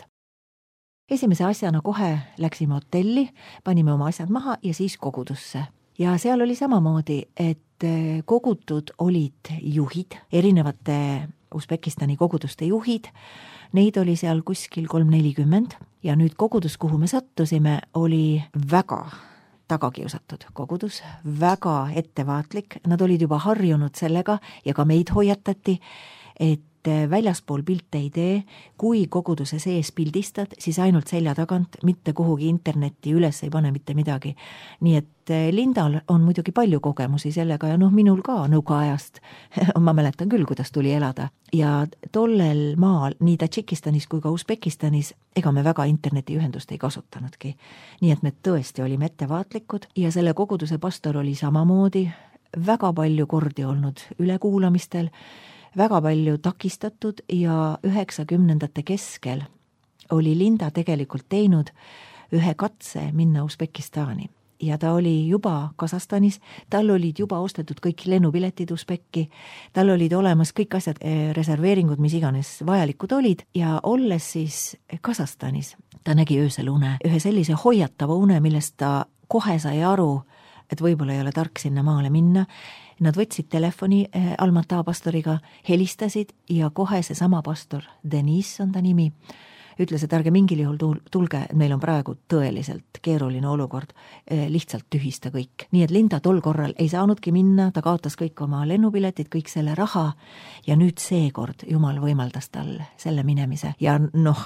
Esimese asjana kohe läksime hotelli, panime oma asjad maha ja siis kogudusse. Ja seal oli samamoodi, et kogutud olid juhid, erinevate Usbekistani koguduste juhid, neid oli seal kuskil 340 ja nüüd kogudus, kuhu me sattusime, oli väga tagakiusatud kogudus, väga ettevaatlik, nad olid juba harjunud sellega ja ka meid hoiatati, et väljaspool pilte ei tee, kui koguduse sees pildistad, siis ainult selja tagant, mitte kuhugi internetti üles ei pane mitte midagi. Nii et Lindal on muidugi palju kogemusi sellega ja minul ka nõukaajast. Ma mäletan küll, kuidas tuli elada. Ja tollel maal, nii Tadžikistanis kui ka Usbekistanis, ega me väga internetiühendust ei kasutanudki. Nii et me tõesti olime ettevaatlikud ja selle koguduse pastor oli samamoodi väga palju kordi olnud ülekuulamistel, väga palju takistatud ja 90ndate keskel oli Linda tegelikult teinud ühe katse minna Usbekistani. Ja ta oli juba Kasahstanis, tal olid juba ostetud kõik lennupiletid Usbekki, tal olid olemas kõik asjad, reserveeringud, mis iganes vajalikud olid ja olles siis Kasahstanis, ta nägi öösel une, ühe sellise hoiatava une, millest ta kohe sai aru, et võib-olla ei ole tark sinna maale minna. Nad võtsid telefoni Almata pastoriga, helistasid ja kohe see sama pastor, Denis on ta nimi, ütles, et ärge mingil juhul tulge, meil on praegu tõeliselt keeruline olukord, lihtsalt tühista kõik. Nii et Linda tol korral ei saanudki minna, ta kaotas kõik oma lennupiletid, kõik selle raha ja nüüd seekord Jumal võimaldas tal selle minemise. Ja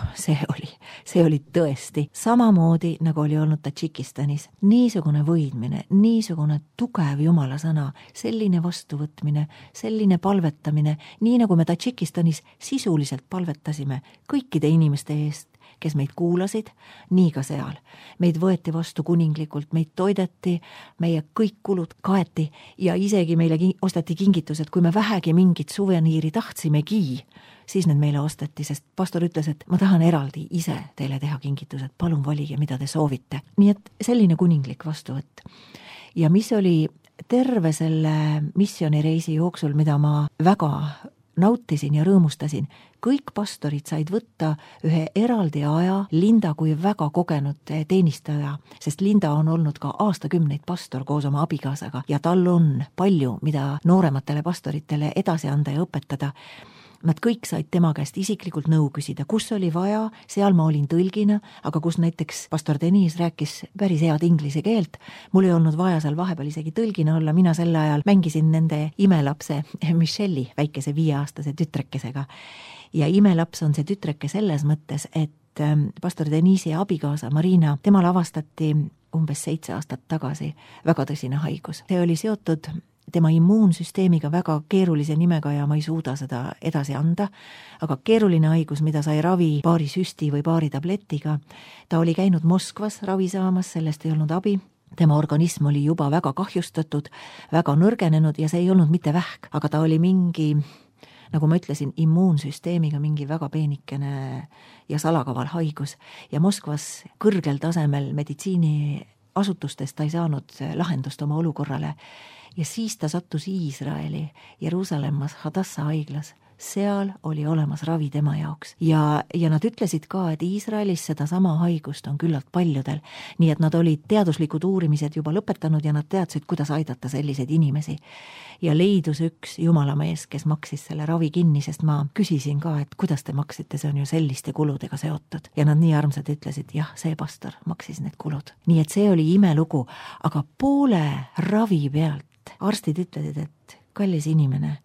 see oli tõesti samamoodi, nagu oli olnud Tadžikistanis. Niisugune võidmine, niisugune tugev Jumala sõna, selline vastuvõtmine, selline palvetamine, nii nagu me Tadžikistanis sisuliselt palvetasime kõikide inimeste eest, kes meid kuulasid, nii ka seal. Meid võeti vastu kuninglikult, meid toideti, meie kõik kulud kaeti ja isegi meile osteti kingitused, kui me vähegi mingit suveniiri tahtsimegi, siis need meile osteti, sest pastor ütles, et ma tahan eraldi ise teile teha kingitused, palun valige, mida te soovite. Nii et selline kuninglik vastuvõtt. Ja mis oli terve selle missioonireisi jooksul, mida ma väga nautisin ja rõõmustasin, kõik pastorid said võtta ühe eraldi aja Linda kui väga kogenud teenistaja, sest Linda on olnud ka aastakümneid pastor koos oma abikaasaga ja tal on palju, mida noorematele pastoritele edasi anda ja õpetada. Nad kõik said tema käest isiklikult nõu küsida, kus oli vaja, seal ma olin tõlgina, aga kus näiteks pastor Denis rääkis päris head inglise keelt, mul ei olnud vaja seal vahepeal isegi tõlgina olla, mina sel ajal mängisin nende imelapse Michelle'i, väikese 5-aastase tütrekesega. Ja imelaps on see tütreke selles mõttes, et pastor Denisi abikaasa Marina, temal avastati umbes 7 aastat tagasi väga tõsine haigus. See oli seotud tema immuunsüsteemiga väga keerulise nimega ja ma ei suuda seda edasi anda, aga keeruline haigus, mida sai ravi paari süsti või paari tabletiga. Ta oli käinud Moskvas ravi saamas, sellest ei olnud abi. Tema organism oli juba väga kahjustatud, väga nõrgenenud ja see ei olnud mitte vähk, aga ta oli mingi, nagu ma ütlesin, immuunsüsteemiga mingi väga peenikene ja salakaval haigus. Ja Moskvas kõrgel tasemel meditsiiniasutustes ta ei saanud lahendust oma olukorrale. Ja siis ta sattus Iisraeli, Jeruusalemmas Hadassa haiglas. Seal oli olemas ravi tema jaoks. Ja nad ütlesid ka, et Iisraelis seda sama haigust on küllalt paljudel. Nii et nad olid teaduslikud uurimised juba lõpetanud ja nad teadsid, kuidas aidata selliseid inimesi. Ja leidus üks jumalamees, kes maksis selle ravi kinni, sest ma küsisin ka, et kuidas te maksite, see on ju selliste kuludega seotud. Ja nad nii armsad ütlesid, jah, see pastor maksis need kulud. Nii et see oli imelugu, aga poole ravi pealt arstid ütlesid, et kallis inimene,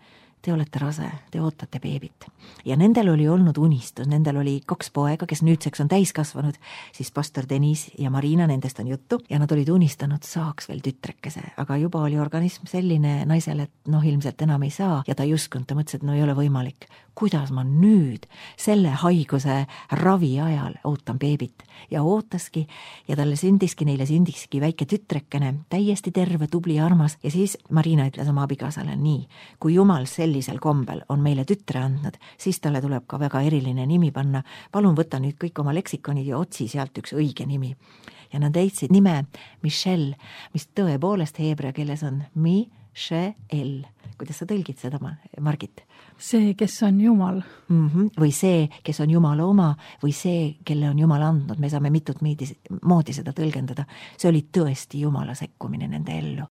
te olete rase, te ootate beebit. Ja nendel oli olnud unistus, nendel oli 2 poega, kes nüüdseks on täiskasvanud, siis pastor Deniis ja Marina, nendest on juttu, ja nad olid unistanud, saaks veel tütrekese, aga juba oli organism selline naisele, et ilmselt enam ei saa, ja ta ei uskunud, ta mõtles, et ei ole võimalik. Kuidas ma nüüd selle haiguse ravi ajal ootan beebit? Ja ootaski, ja neile sündiski väike tütrekene, täiesti terve, tubli ja armas, ja siis Marina ütles oma abikaasale, nii, kui Jumal sellisel kombel on meile tütre andnud, siis talle tuleb ka väga eriline nimi panna, palun võta nüüd kõik oma leksikonid ja otsi sealt üks õige nimi. Ja nad leidsid nime Michelle, mis tõepoolest heebrea keeles on Michelle. Kuidas sa tõlgid seda, Margit? See, kes on Jumal. Või see, kes on Jumala oma, või see, kelle on Jumal andnud. Me saame mitut moodi seda tõlgendada. See oli tõesti Jumala sekkumine nende ellu.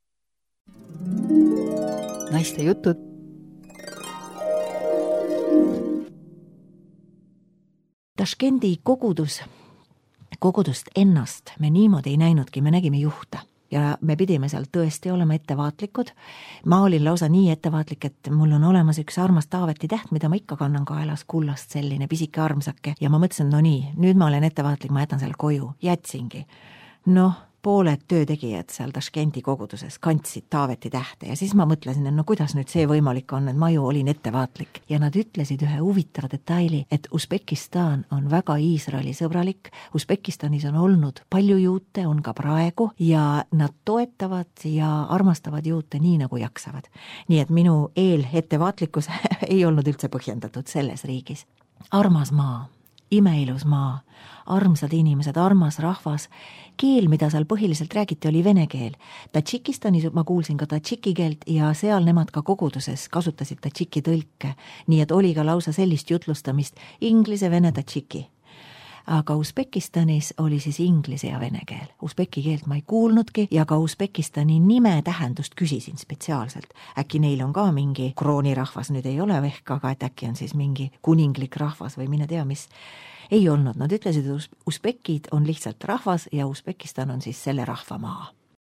Naiste jutud. Taškendi kogudust ennast me niimoodi ei näinudki, me nägime juhte. Ja me pidime seal tõesti olema ettevaatlikud. Ma olin lausa nii ettevaatlik, et mul on olemas üks armas Taaveti täht, mida ma ikka kannan kaelas, kullast selline pisike armsake. Ja ma mõtlesin, nüüd ma olen ettevaatlik, ma jätan selle koju. Jätsingi. Pooled töötegijad seal Taškendi koguduses kandsid Taaveti tähte ja siis ma mõtlesin, et kuidas nüüd see võimalik on, et ma ju olin ettevaatlik. Ja nad ütlesid ühe huvitava detaili, et Usbekistan on väga Iisraeli sõbralik, Usbekistanis on olnud palju juute, on ka praegu ja nad toetavad ja armastavad juute nii, nagu jaksavad. Nii et minu ettevaatlikkus ei olnud üldse põhjendatud selles riigis. Armas maa, imeilus maa, armsad inimesed, armas rahvas. Keel, mida seal põhiliselt räägiti, oli vene keel. Tadžikistanis ma kuulsin ka tadžiki keelt ja seal nemad ka koguduses kasutasid tadžiki tõlke. Nii et oli ka lausa sellist jutlustamist inglise, vene, tadžiki. Aga Usbekistanis oli siis inglise ja vene keel. Usbeki keelt ma ei kuulnudki ja ka Usbekistani nime tähendust küsisin spetsiaalselt. Äkki neil on ka mingi kroonirahvas, nüüd ei ole ehk, aga et äkki on siis mingi kuninglik rahvas või mine tea, mis ei olnud. Nad ütlesid, et usbekid on lihtsalt rahvas ja Usbekistan on siis selle rahvamaa.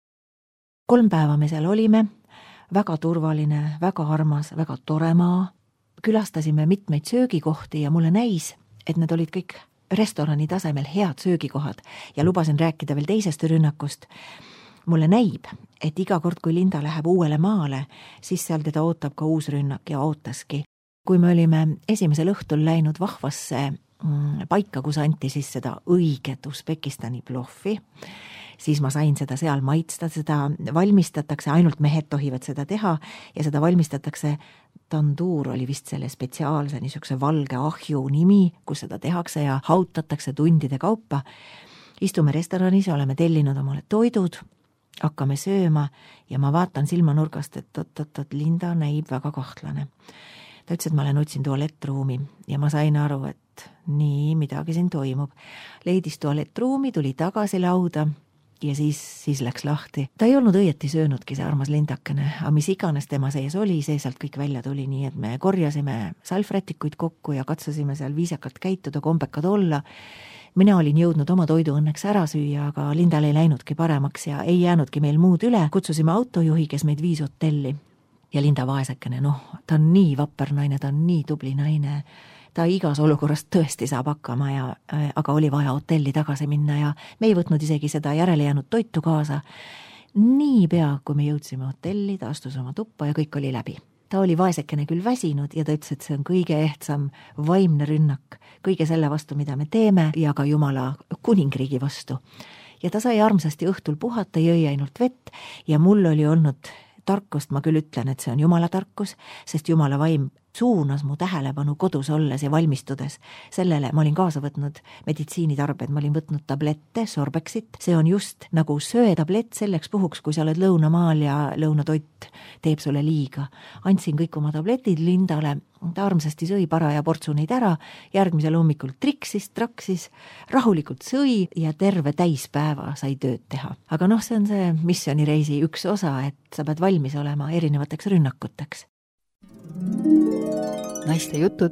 3 päeva me seal olime, väga turvaline, väga armas, väga tore maa. Külastasime mitmeid söögikohti ja mulle näis, et need olid kõik restorani tasemel head söögikohad ja lubasin rääkida veel teisest rünnakust. Mulle näib, et iga kord, kui Linda läheb uuele maale, siis seal teda ootab ka uus rünnak ja ootaski. Kui me olime esimesel õhtul läinud vahvasse paika, kus anti siis seda õiget Usbekistani ploffi, siis ma sain seda seal maitsta, seda valmistatakse, ainult mehed tohivad seda teha ja seda valmistatakse, tanduur oli vist selle spetsiaalse niisuguse valge ahju nimi, kus seda tehakse ja hautatakse tundide kaupa. Istume restoranis ja oleme tellinud omale toidud, hakkame sööma ja ma vaatan silmanurgast, et Linda näib väga kahtlane. Ta ütles, et ma olen otsin tualettruumi ja ma sain aru, et nii midagi siin toimub. Leidis tualettruumi, tuli tagasi lauda ja siis läks lahti. Ta ei olnud õieti söönudki, see armas lindakene, aga mis iganes tema sees oli, see sealt kõik välja tuli, nii et me korjasime salvrätikuid kokku ja katsusime seal viisakalt käituda, kombekad olla. Mina olin jõudnud oma toidu õnneks ära süüa, aga Lindal ei läinudki paremaks ja ei jäänudki meil muud üle. Kutsusime autojuhi, kes meid viis hotelli. Ja Linda vaesekene, ta on nii vapper naine, ta on nii tubli naine. Ta igas olukorrast tõesti saab hakkama, aga oli vaja hotelli tagasi minna ja me ei võtnud isegi seda järele jäänud toitu kaasa. Niipea, kui me jõudsime hotelli, ta astus oma tuppa ja kõik oli läbi. Ta oli vaesekene küll väsinud ja ta ütles, et see on kõige ehtsam vaimne rünnak, kõige selle vastu, mida me teeme ja ka Jumala kuningriigi vastu. Ja ta sai armsasti õhtul puhata, jõi ainult vett ja mul oli olnud tarkust, ma küll ütlen, et see on Jumala tarkus, sest Jumala vaim suunas mu tähelepanu kodus olles ja valmistudes. Sellele ma olin kaasa võtnud meditsiinitarbed, ma olin võtnud tablette, Sorbexit. See on just nagu söetablett selleks puhuks, kui sa oled lõunamaal ja lõunatoit teeb sulle liiga. Andsin kõik oma tabletid Lindale, ta armsasti sõi paraja portsu neid ära, järgmisel hommikul traksis, rahulikult sõi ja terve täispäeva sai tööd teha. Aga see on see missioonireisi üks osa, et sa pead valmis olema erinevateks rünnakuteks. Naiste jutud.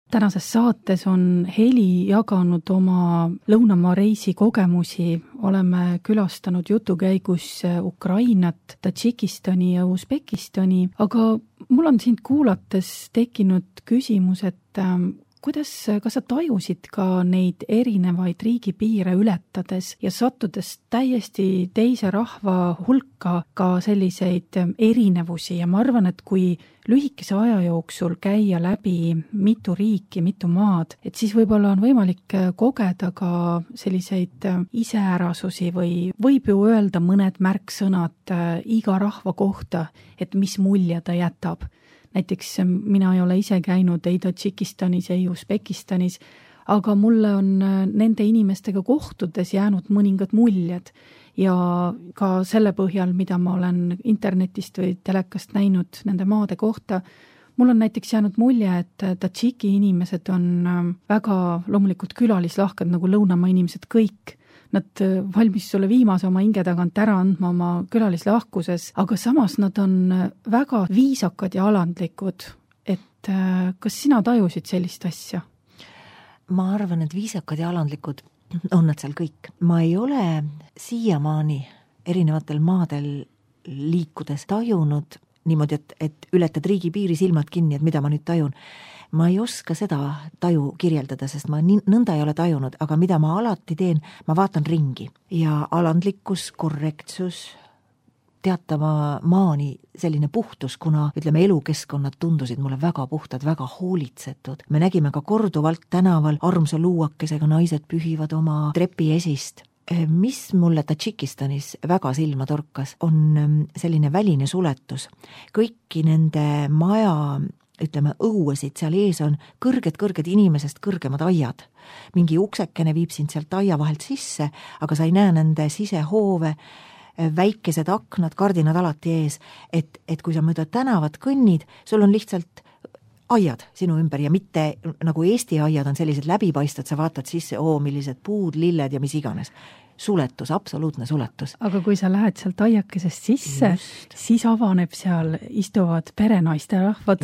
tänases saates on Heli jaganud oma lõunamaa reisi kogemusi. Oleme külastanud jutu käigus Ukrainat, Tadžikistani ja Usbekistani, aga mul on sind kuulates tekkinud küsimus, et kas sa tajusid ka neid erinevaid riigipiire ületades ja sattudes täiesti teise rahva hulka ka selliseid erinevusi ja ma arvan, et kui lühikese aja jooksul käia läbi mitu riiki, mitu maad, et siis võib-olla on võimalik kogeda ka selliseid iseärasusi või võib ju öelda mõned märksõnad iga rahva kohta, et mis mulje ta jätab. Näiteks mina ei ole ise käinud ei Tadžikistanis, ei Usbekistanis, aga mulle on nende inimestega kohtudes jäänud mõningad muljed ja ka selle põhjal, mida ma olen internetist või telekast näinud nende maade kohta, mul on näiteks jäänud mulje, et Tadžiki inimesed on väga loomulikult külalislahked nagu lõunamaa inimesed kõik. Nad valmis sulle viimase oma hinge tagant ära andma oma külalislahkuses, aga samas nad on väga viisakad ja alandlikud. Et kas sina tajusid sellist asja? Ma arvan, et viisakad ja alandlikud on nad seal kõik. Ma ei ole siiamaani erinevatel maadel liikudes tajunud niimoodi, et ületad riigipiiri silmad kinni, et mida ma nüüd tajun. Ma ei oska seda taju kirjeldada, sest ma nõnda ei ole tajunud, aga mida ma alati teen, ma vaatan ringi ja alandlikkus, korrektsus, teatava maani selline puhtus, kuna ütleme elukeskkonnad tundusid mulle väga puhtad, väga hoolitsetud. Me nägime ka korduvalt tänaval armsa luuakesega naised pühivad oma trepiesist. Mis mulle Tadžikistanis väga silma torkas, on selline väline suletus. Kõiki nende maja ütleme, õuesid seal ees on kõrged inimesest kõrgemad aiad. Mingi uksekene viib sind sealt aia vahelt sisse, aga sa ei näe nende sisehoove, väikesed aknad, kardinad alati ees, et kui sa mööda tänavat kõnnid, sul on lihtsalt aiad sinu ümber ja mitte nagu Eesti aiad on sellised läbipaistvad, sa vaatad sisse, millised puud, lilled ja mis iganes. Suletus, absoluutne suletus. Aga kui sa lähed sealt aiakesest sisse, siis avaneb seal istuvad perenaiste rahvad,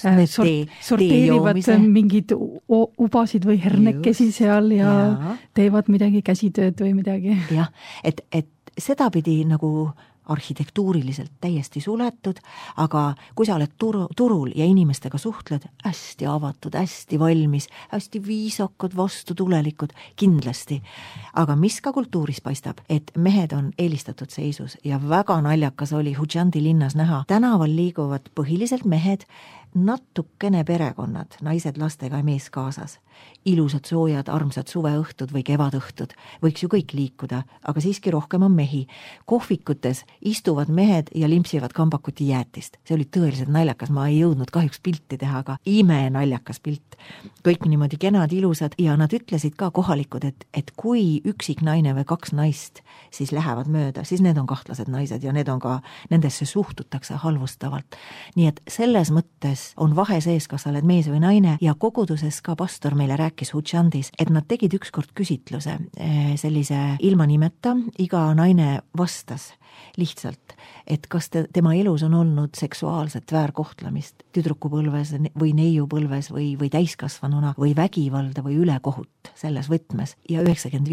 sorteerivad mingid ubasid või hernekesi seal ja teevad midagi käsitööd või midagi. Jah, et seda pidi nagu arhitektuuriliselt täiesti suletud, aga kui sa oled turul ja inimestega suhtled, hästi avatud, hästi valmis, hästi viisakad, vastutulelikud, kindlasti. Aga mis ka kultuuris paistab, et mehed on eelistatud seisus ja väga naljakas oli Hudžandi linnas näha. Tänaval liiguvad põhiliselt mehed, natukene perekonnad, naised lastega ja mees kaasas. Ilusad, soojad, armsad suveõhtud või kevadõhtud. Võiks ju kõik liikuda, aga siiski rohkem on mehi. Kohvikutes istuvad mehed ja limpsivad kambakuti jäätist. See oli tõeliselt naljakas, ma ei jõudnud kahjuks pilti teha, aga naljakas pilt. Kõik niimoodi kenad, ilusad ja nad ütlesid ka kohalikud, et kui üksik naine või kaks naist siis lähevad mööda, siis need on kahtlased naised ja need on ka, nendesse suhtutakse halvustavalt. Nii et selles mõttes on vahe sees, kas sa oled mees või naine ja koguduses ka pastor meile rääkis Hudžandis, et nad tegid ükskord küsitluse sellise ilma nimeta, iga naine vastas lihtsalt, et kas tema elus on olnud seksuaalset väärkohtlemist tüdrukupõlves või neiupõlves või täiskasvanuna või vägivalda või ülekohut selles võtmes ja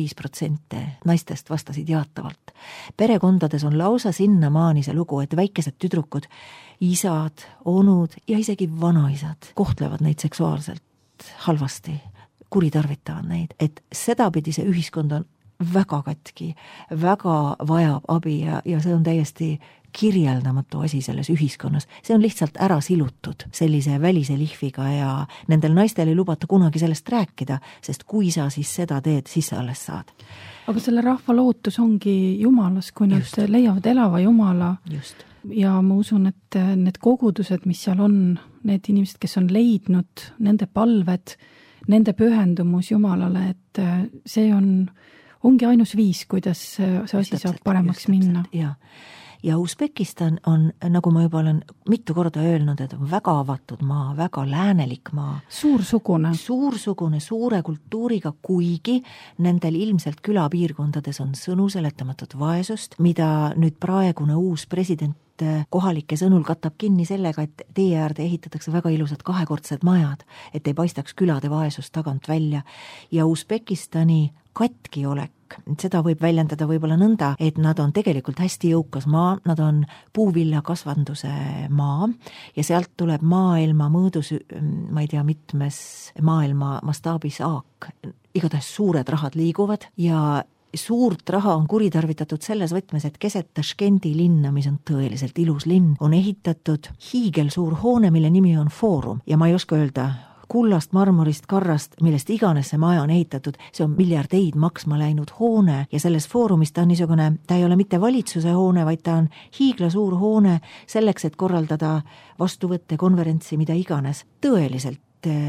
95% naistest vastasid jaatavalt. Perekondades on lausa sinnamaani see lugu, et väikesed tüdrukud, isad, onud ja isegi vanaisad kohtlevad neid seksuaalselt halvasti, kuritarvitavad neid, et sedapidi see ühiskond on väga katki, väga vajab abi ja see on täiesti kirjeldamatu asi selles ühiskonnas. See on lihtsalt ära silutud sellise välise lihviga ja nendel naistel ei lubata kunagi sellest rääkida, sest kui sa siis seda teed, siis sa alles saad. Aga selle rahva lootus ongi Jumalas, kui nad leiavad elava Jumala. Just. Ja ma usun, et need kogudused, mis seal on, need inimesed, kes on leidnud, nende palved, nende pühendumus Jumalale, et see ongi ainus viis, kuidas see asi saab paremaks minna. Ja Usbekistan on, nagu ma juba olen mitu korda öelnud, et on väga avatud maa, väga läänelik maa. Suursugune, suure kultuuriga, kuigi nendel ilmselt külapiirkondades on sõnu seletamatut vaesust, mida nüüd praegune uus president kohalike sõnul katab kinni sellega, et tee äärde ehitatakse väga ilusad kahekordsed majad, et ei paistaks külade vaesust tagant välja. Ja Usbekistani katkiolek, seda võib väljendada võib-olla nõnda, et nad on tegelikult hästi jõukas maa, nad on puuviljakasvanduse maa ja sealt tuleb maailma mõõdus, ma ei tea, mitmes maailma mastaabis aak. Igatahes suured rahad liiguvad ja suurt raha on kuritarvitatud selles võtmes, et keset Taškendi linna, mis on tõeliselt ilus linn, on ehitatud hiigelsuur hoone, mille nimi on Foorum ja ma ei oska öelda, kullast, marmorist, karrast, millest iganes see maja on ehitatud, see on miljardeid maksma läinud hoone ja selles Foorumis ta on niisugune, ta ei ole mitte valitsuse hoone, vaid ta on hiiglasuur hoone selleks, et korraldada vastuvõtte, konverentsi, mida iganes. Tõeliselt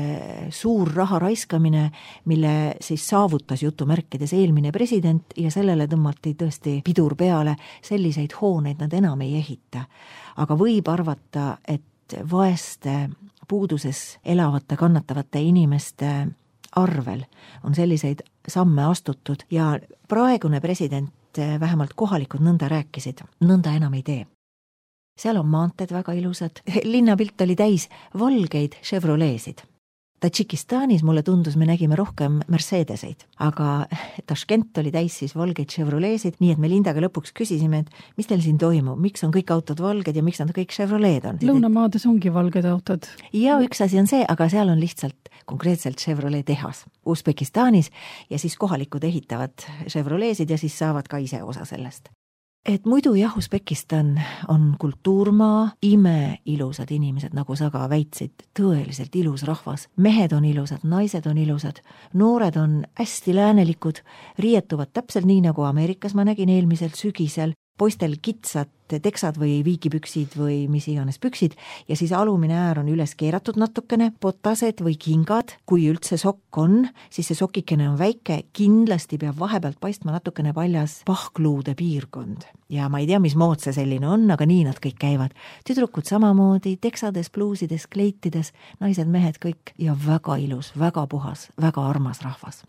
suur raha raiskamine, mille siis saavutas jutumärkides eelmine president ja sellele tõmmati tõesti pidur peale, selliseid hooneid nad enam ei ehita. Aga võib arvata, et vaeste puuduses elavate kannatavate inimeste arvel on selliseid samme astutud ja praegune president, vähemalt kohalikud nõnda rääkisid, nõnda enam ei tee. Seal on maanteed väga ilusad, linnapilt oli täis valgeid Chevroletsid. Tadžikistanis mulle tundus, me nägime rohkem Mercedeseid, aga Taškent oli täis siis valgeid Chevroletsid, nii et me Lindaga lõpuks küsisime, et mis teil siin toimub, miks on kõik autod valged ja miks nad kõik Chevrolet on? Lõunamaades ongi valged autod. Ja üks asi on see, aga seal on lihtsalt konkreetselt Chevrolet tehas Usbekistanis ja siis kohalikud ehitavad Chevroletsid ja siis saavad ka ise osa sellest. Et muidu jah, Usbekistan on kultuurmaa, imeilusad inimesed, nagu sa ka väitsid, tõeliselt ilus rahvas. Mehed on ilusad, naised on ilusad, noored on hästi läänelikud, riietuvad täpselt nii, nagu Ameerikas ma nägin eelmisel sügisel, poistel kitsad teksad või viigipüksid või mis iganes püksid ja siis alumine äär on üles keeratud natukene, potased või kingad, kui üldse sokk on, siis see sokikene on väike, kindlasti peab vahepealt paistma natukene paljas pahkluude piirkond. Ja ma ei tea, mis mood see selline on, aga nii nad kõik käivad. Tüdrukud samamoodi, teksades, bluusides, kleitides, naised, mehed kõik ja väga ilus, väga puhas, väga armas rahvas.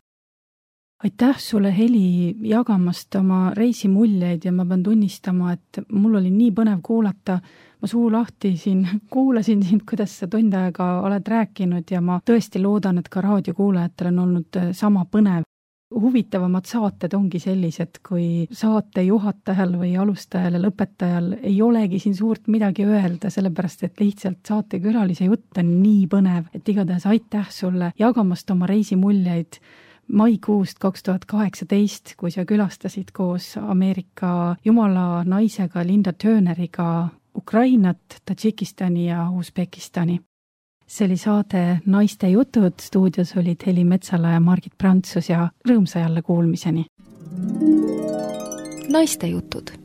Aitäh sulle, Heli, jagamast oma reisimuljeid ja ma pean tunnistama, et mul oli nii põnev kuulata. Ma suu lahti siin kuulasin sind, kuidas sa tund aega oled rääkinud ja ma tõesti loodan, et ka raadiokuulajatel on olnud sama põnev. Huvitavamad saated ongi sellised, kui saate juhatajal või alustajal ja lõpetajal ei olegi siin suurt midagi öelda, sellepärast et lihtsalt saatekülalise jutt on nii põnev, et igatahes aitäh sulle jagamast oma reisimuljeid maikuust 2018, kui sa külastasid koos Ameerika jumala naisega Linda Turneriga Ukrainat, Tadžikistani ja Usbekistani. See oli saade Naiste jutud, stuudios olid Heli Metsala ja Margit Prantsus ja rõõmsa jälle kuulmiseni. Naiste jutud.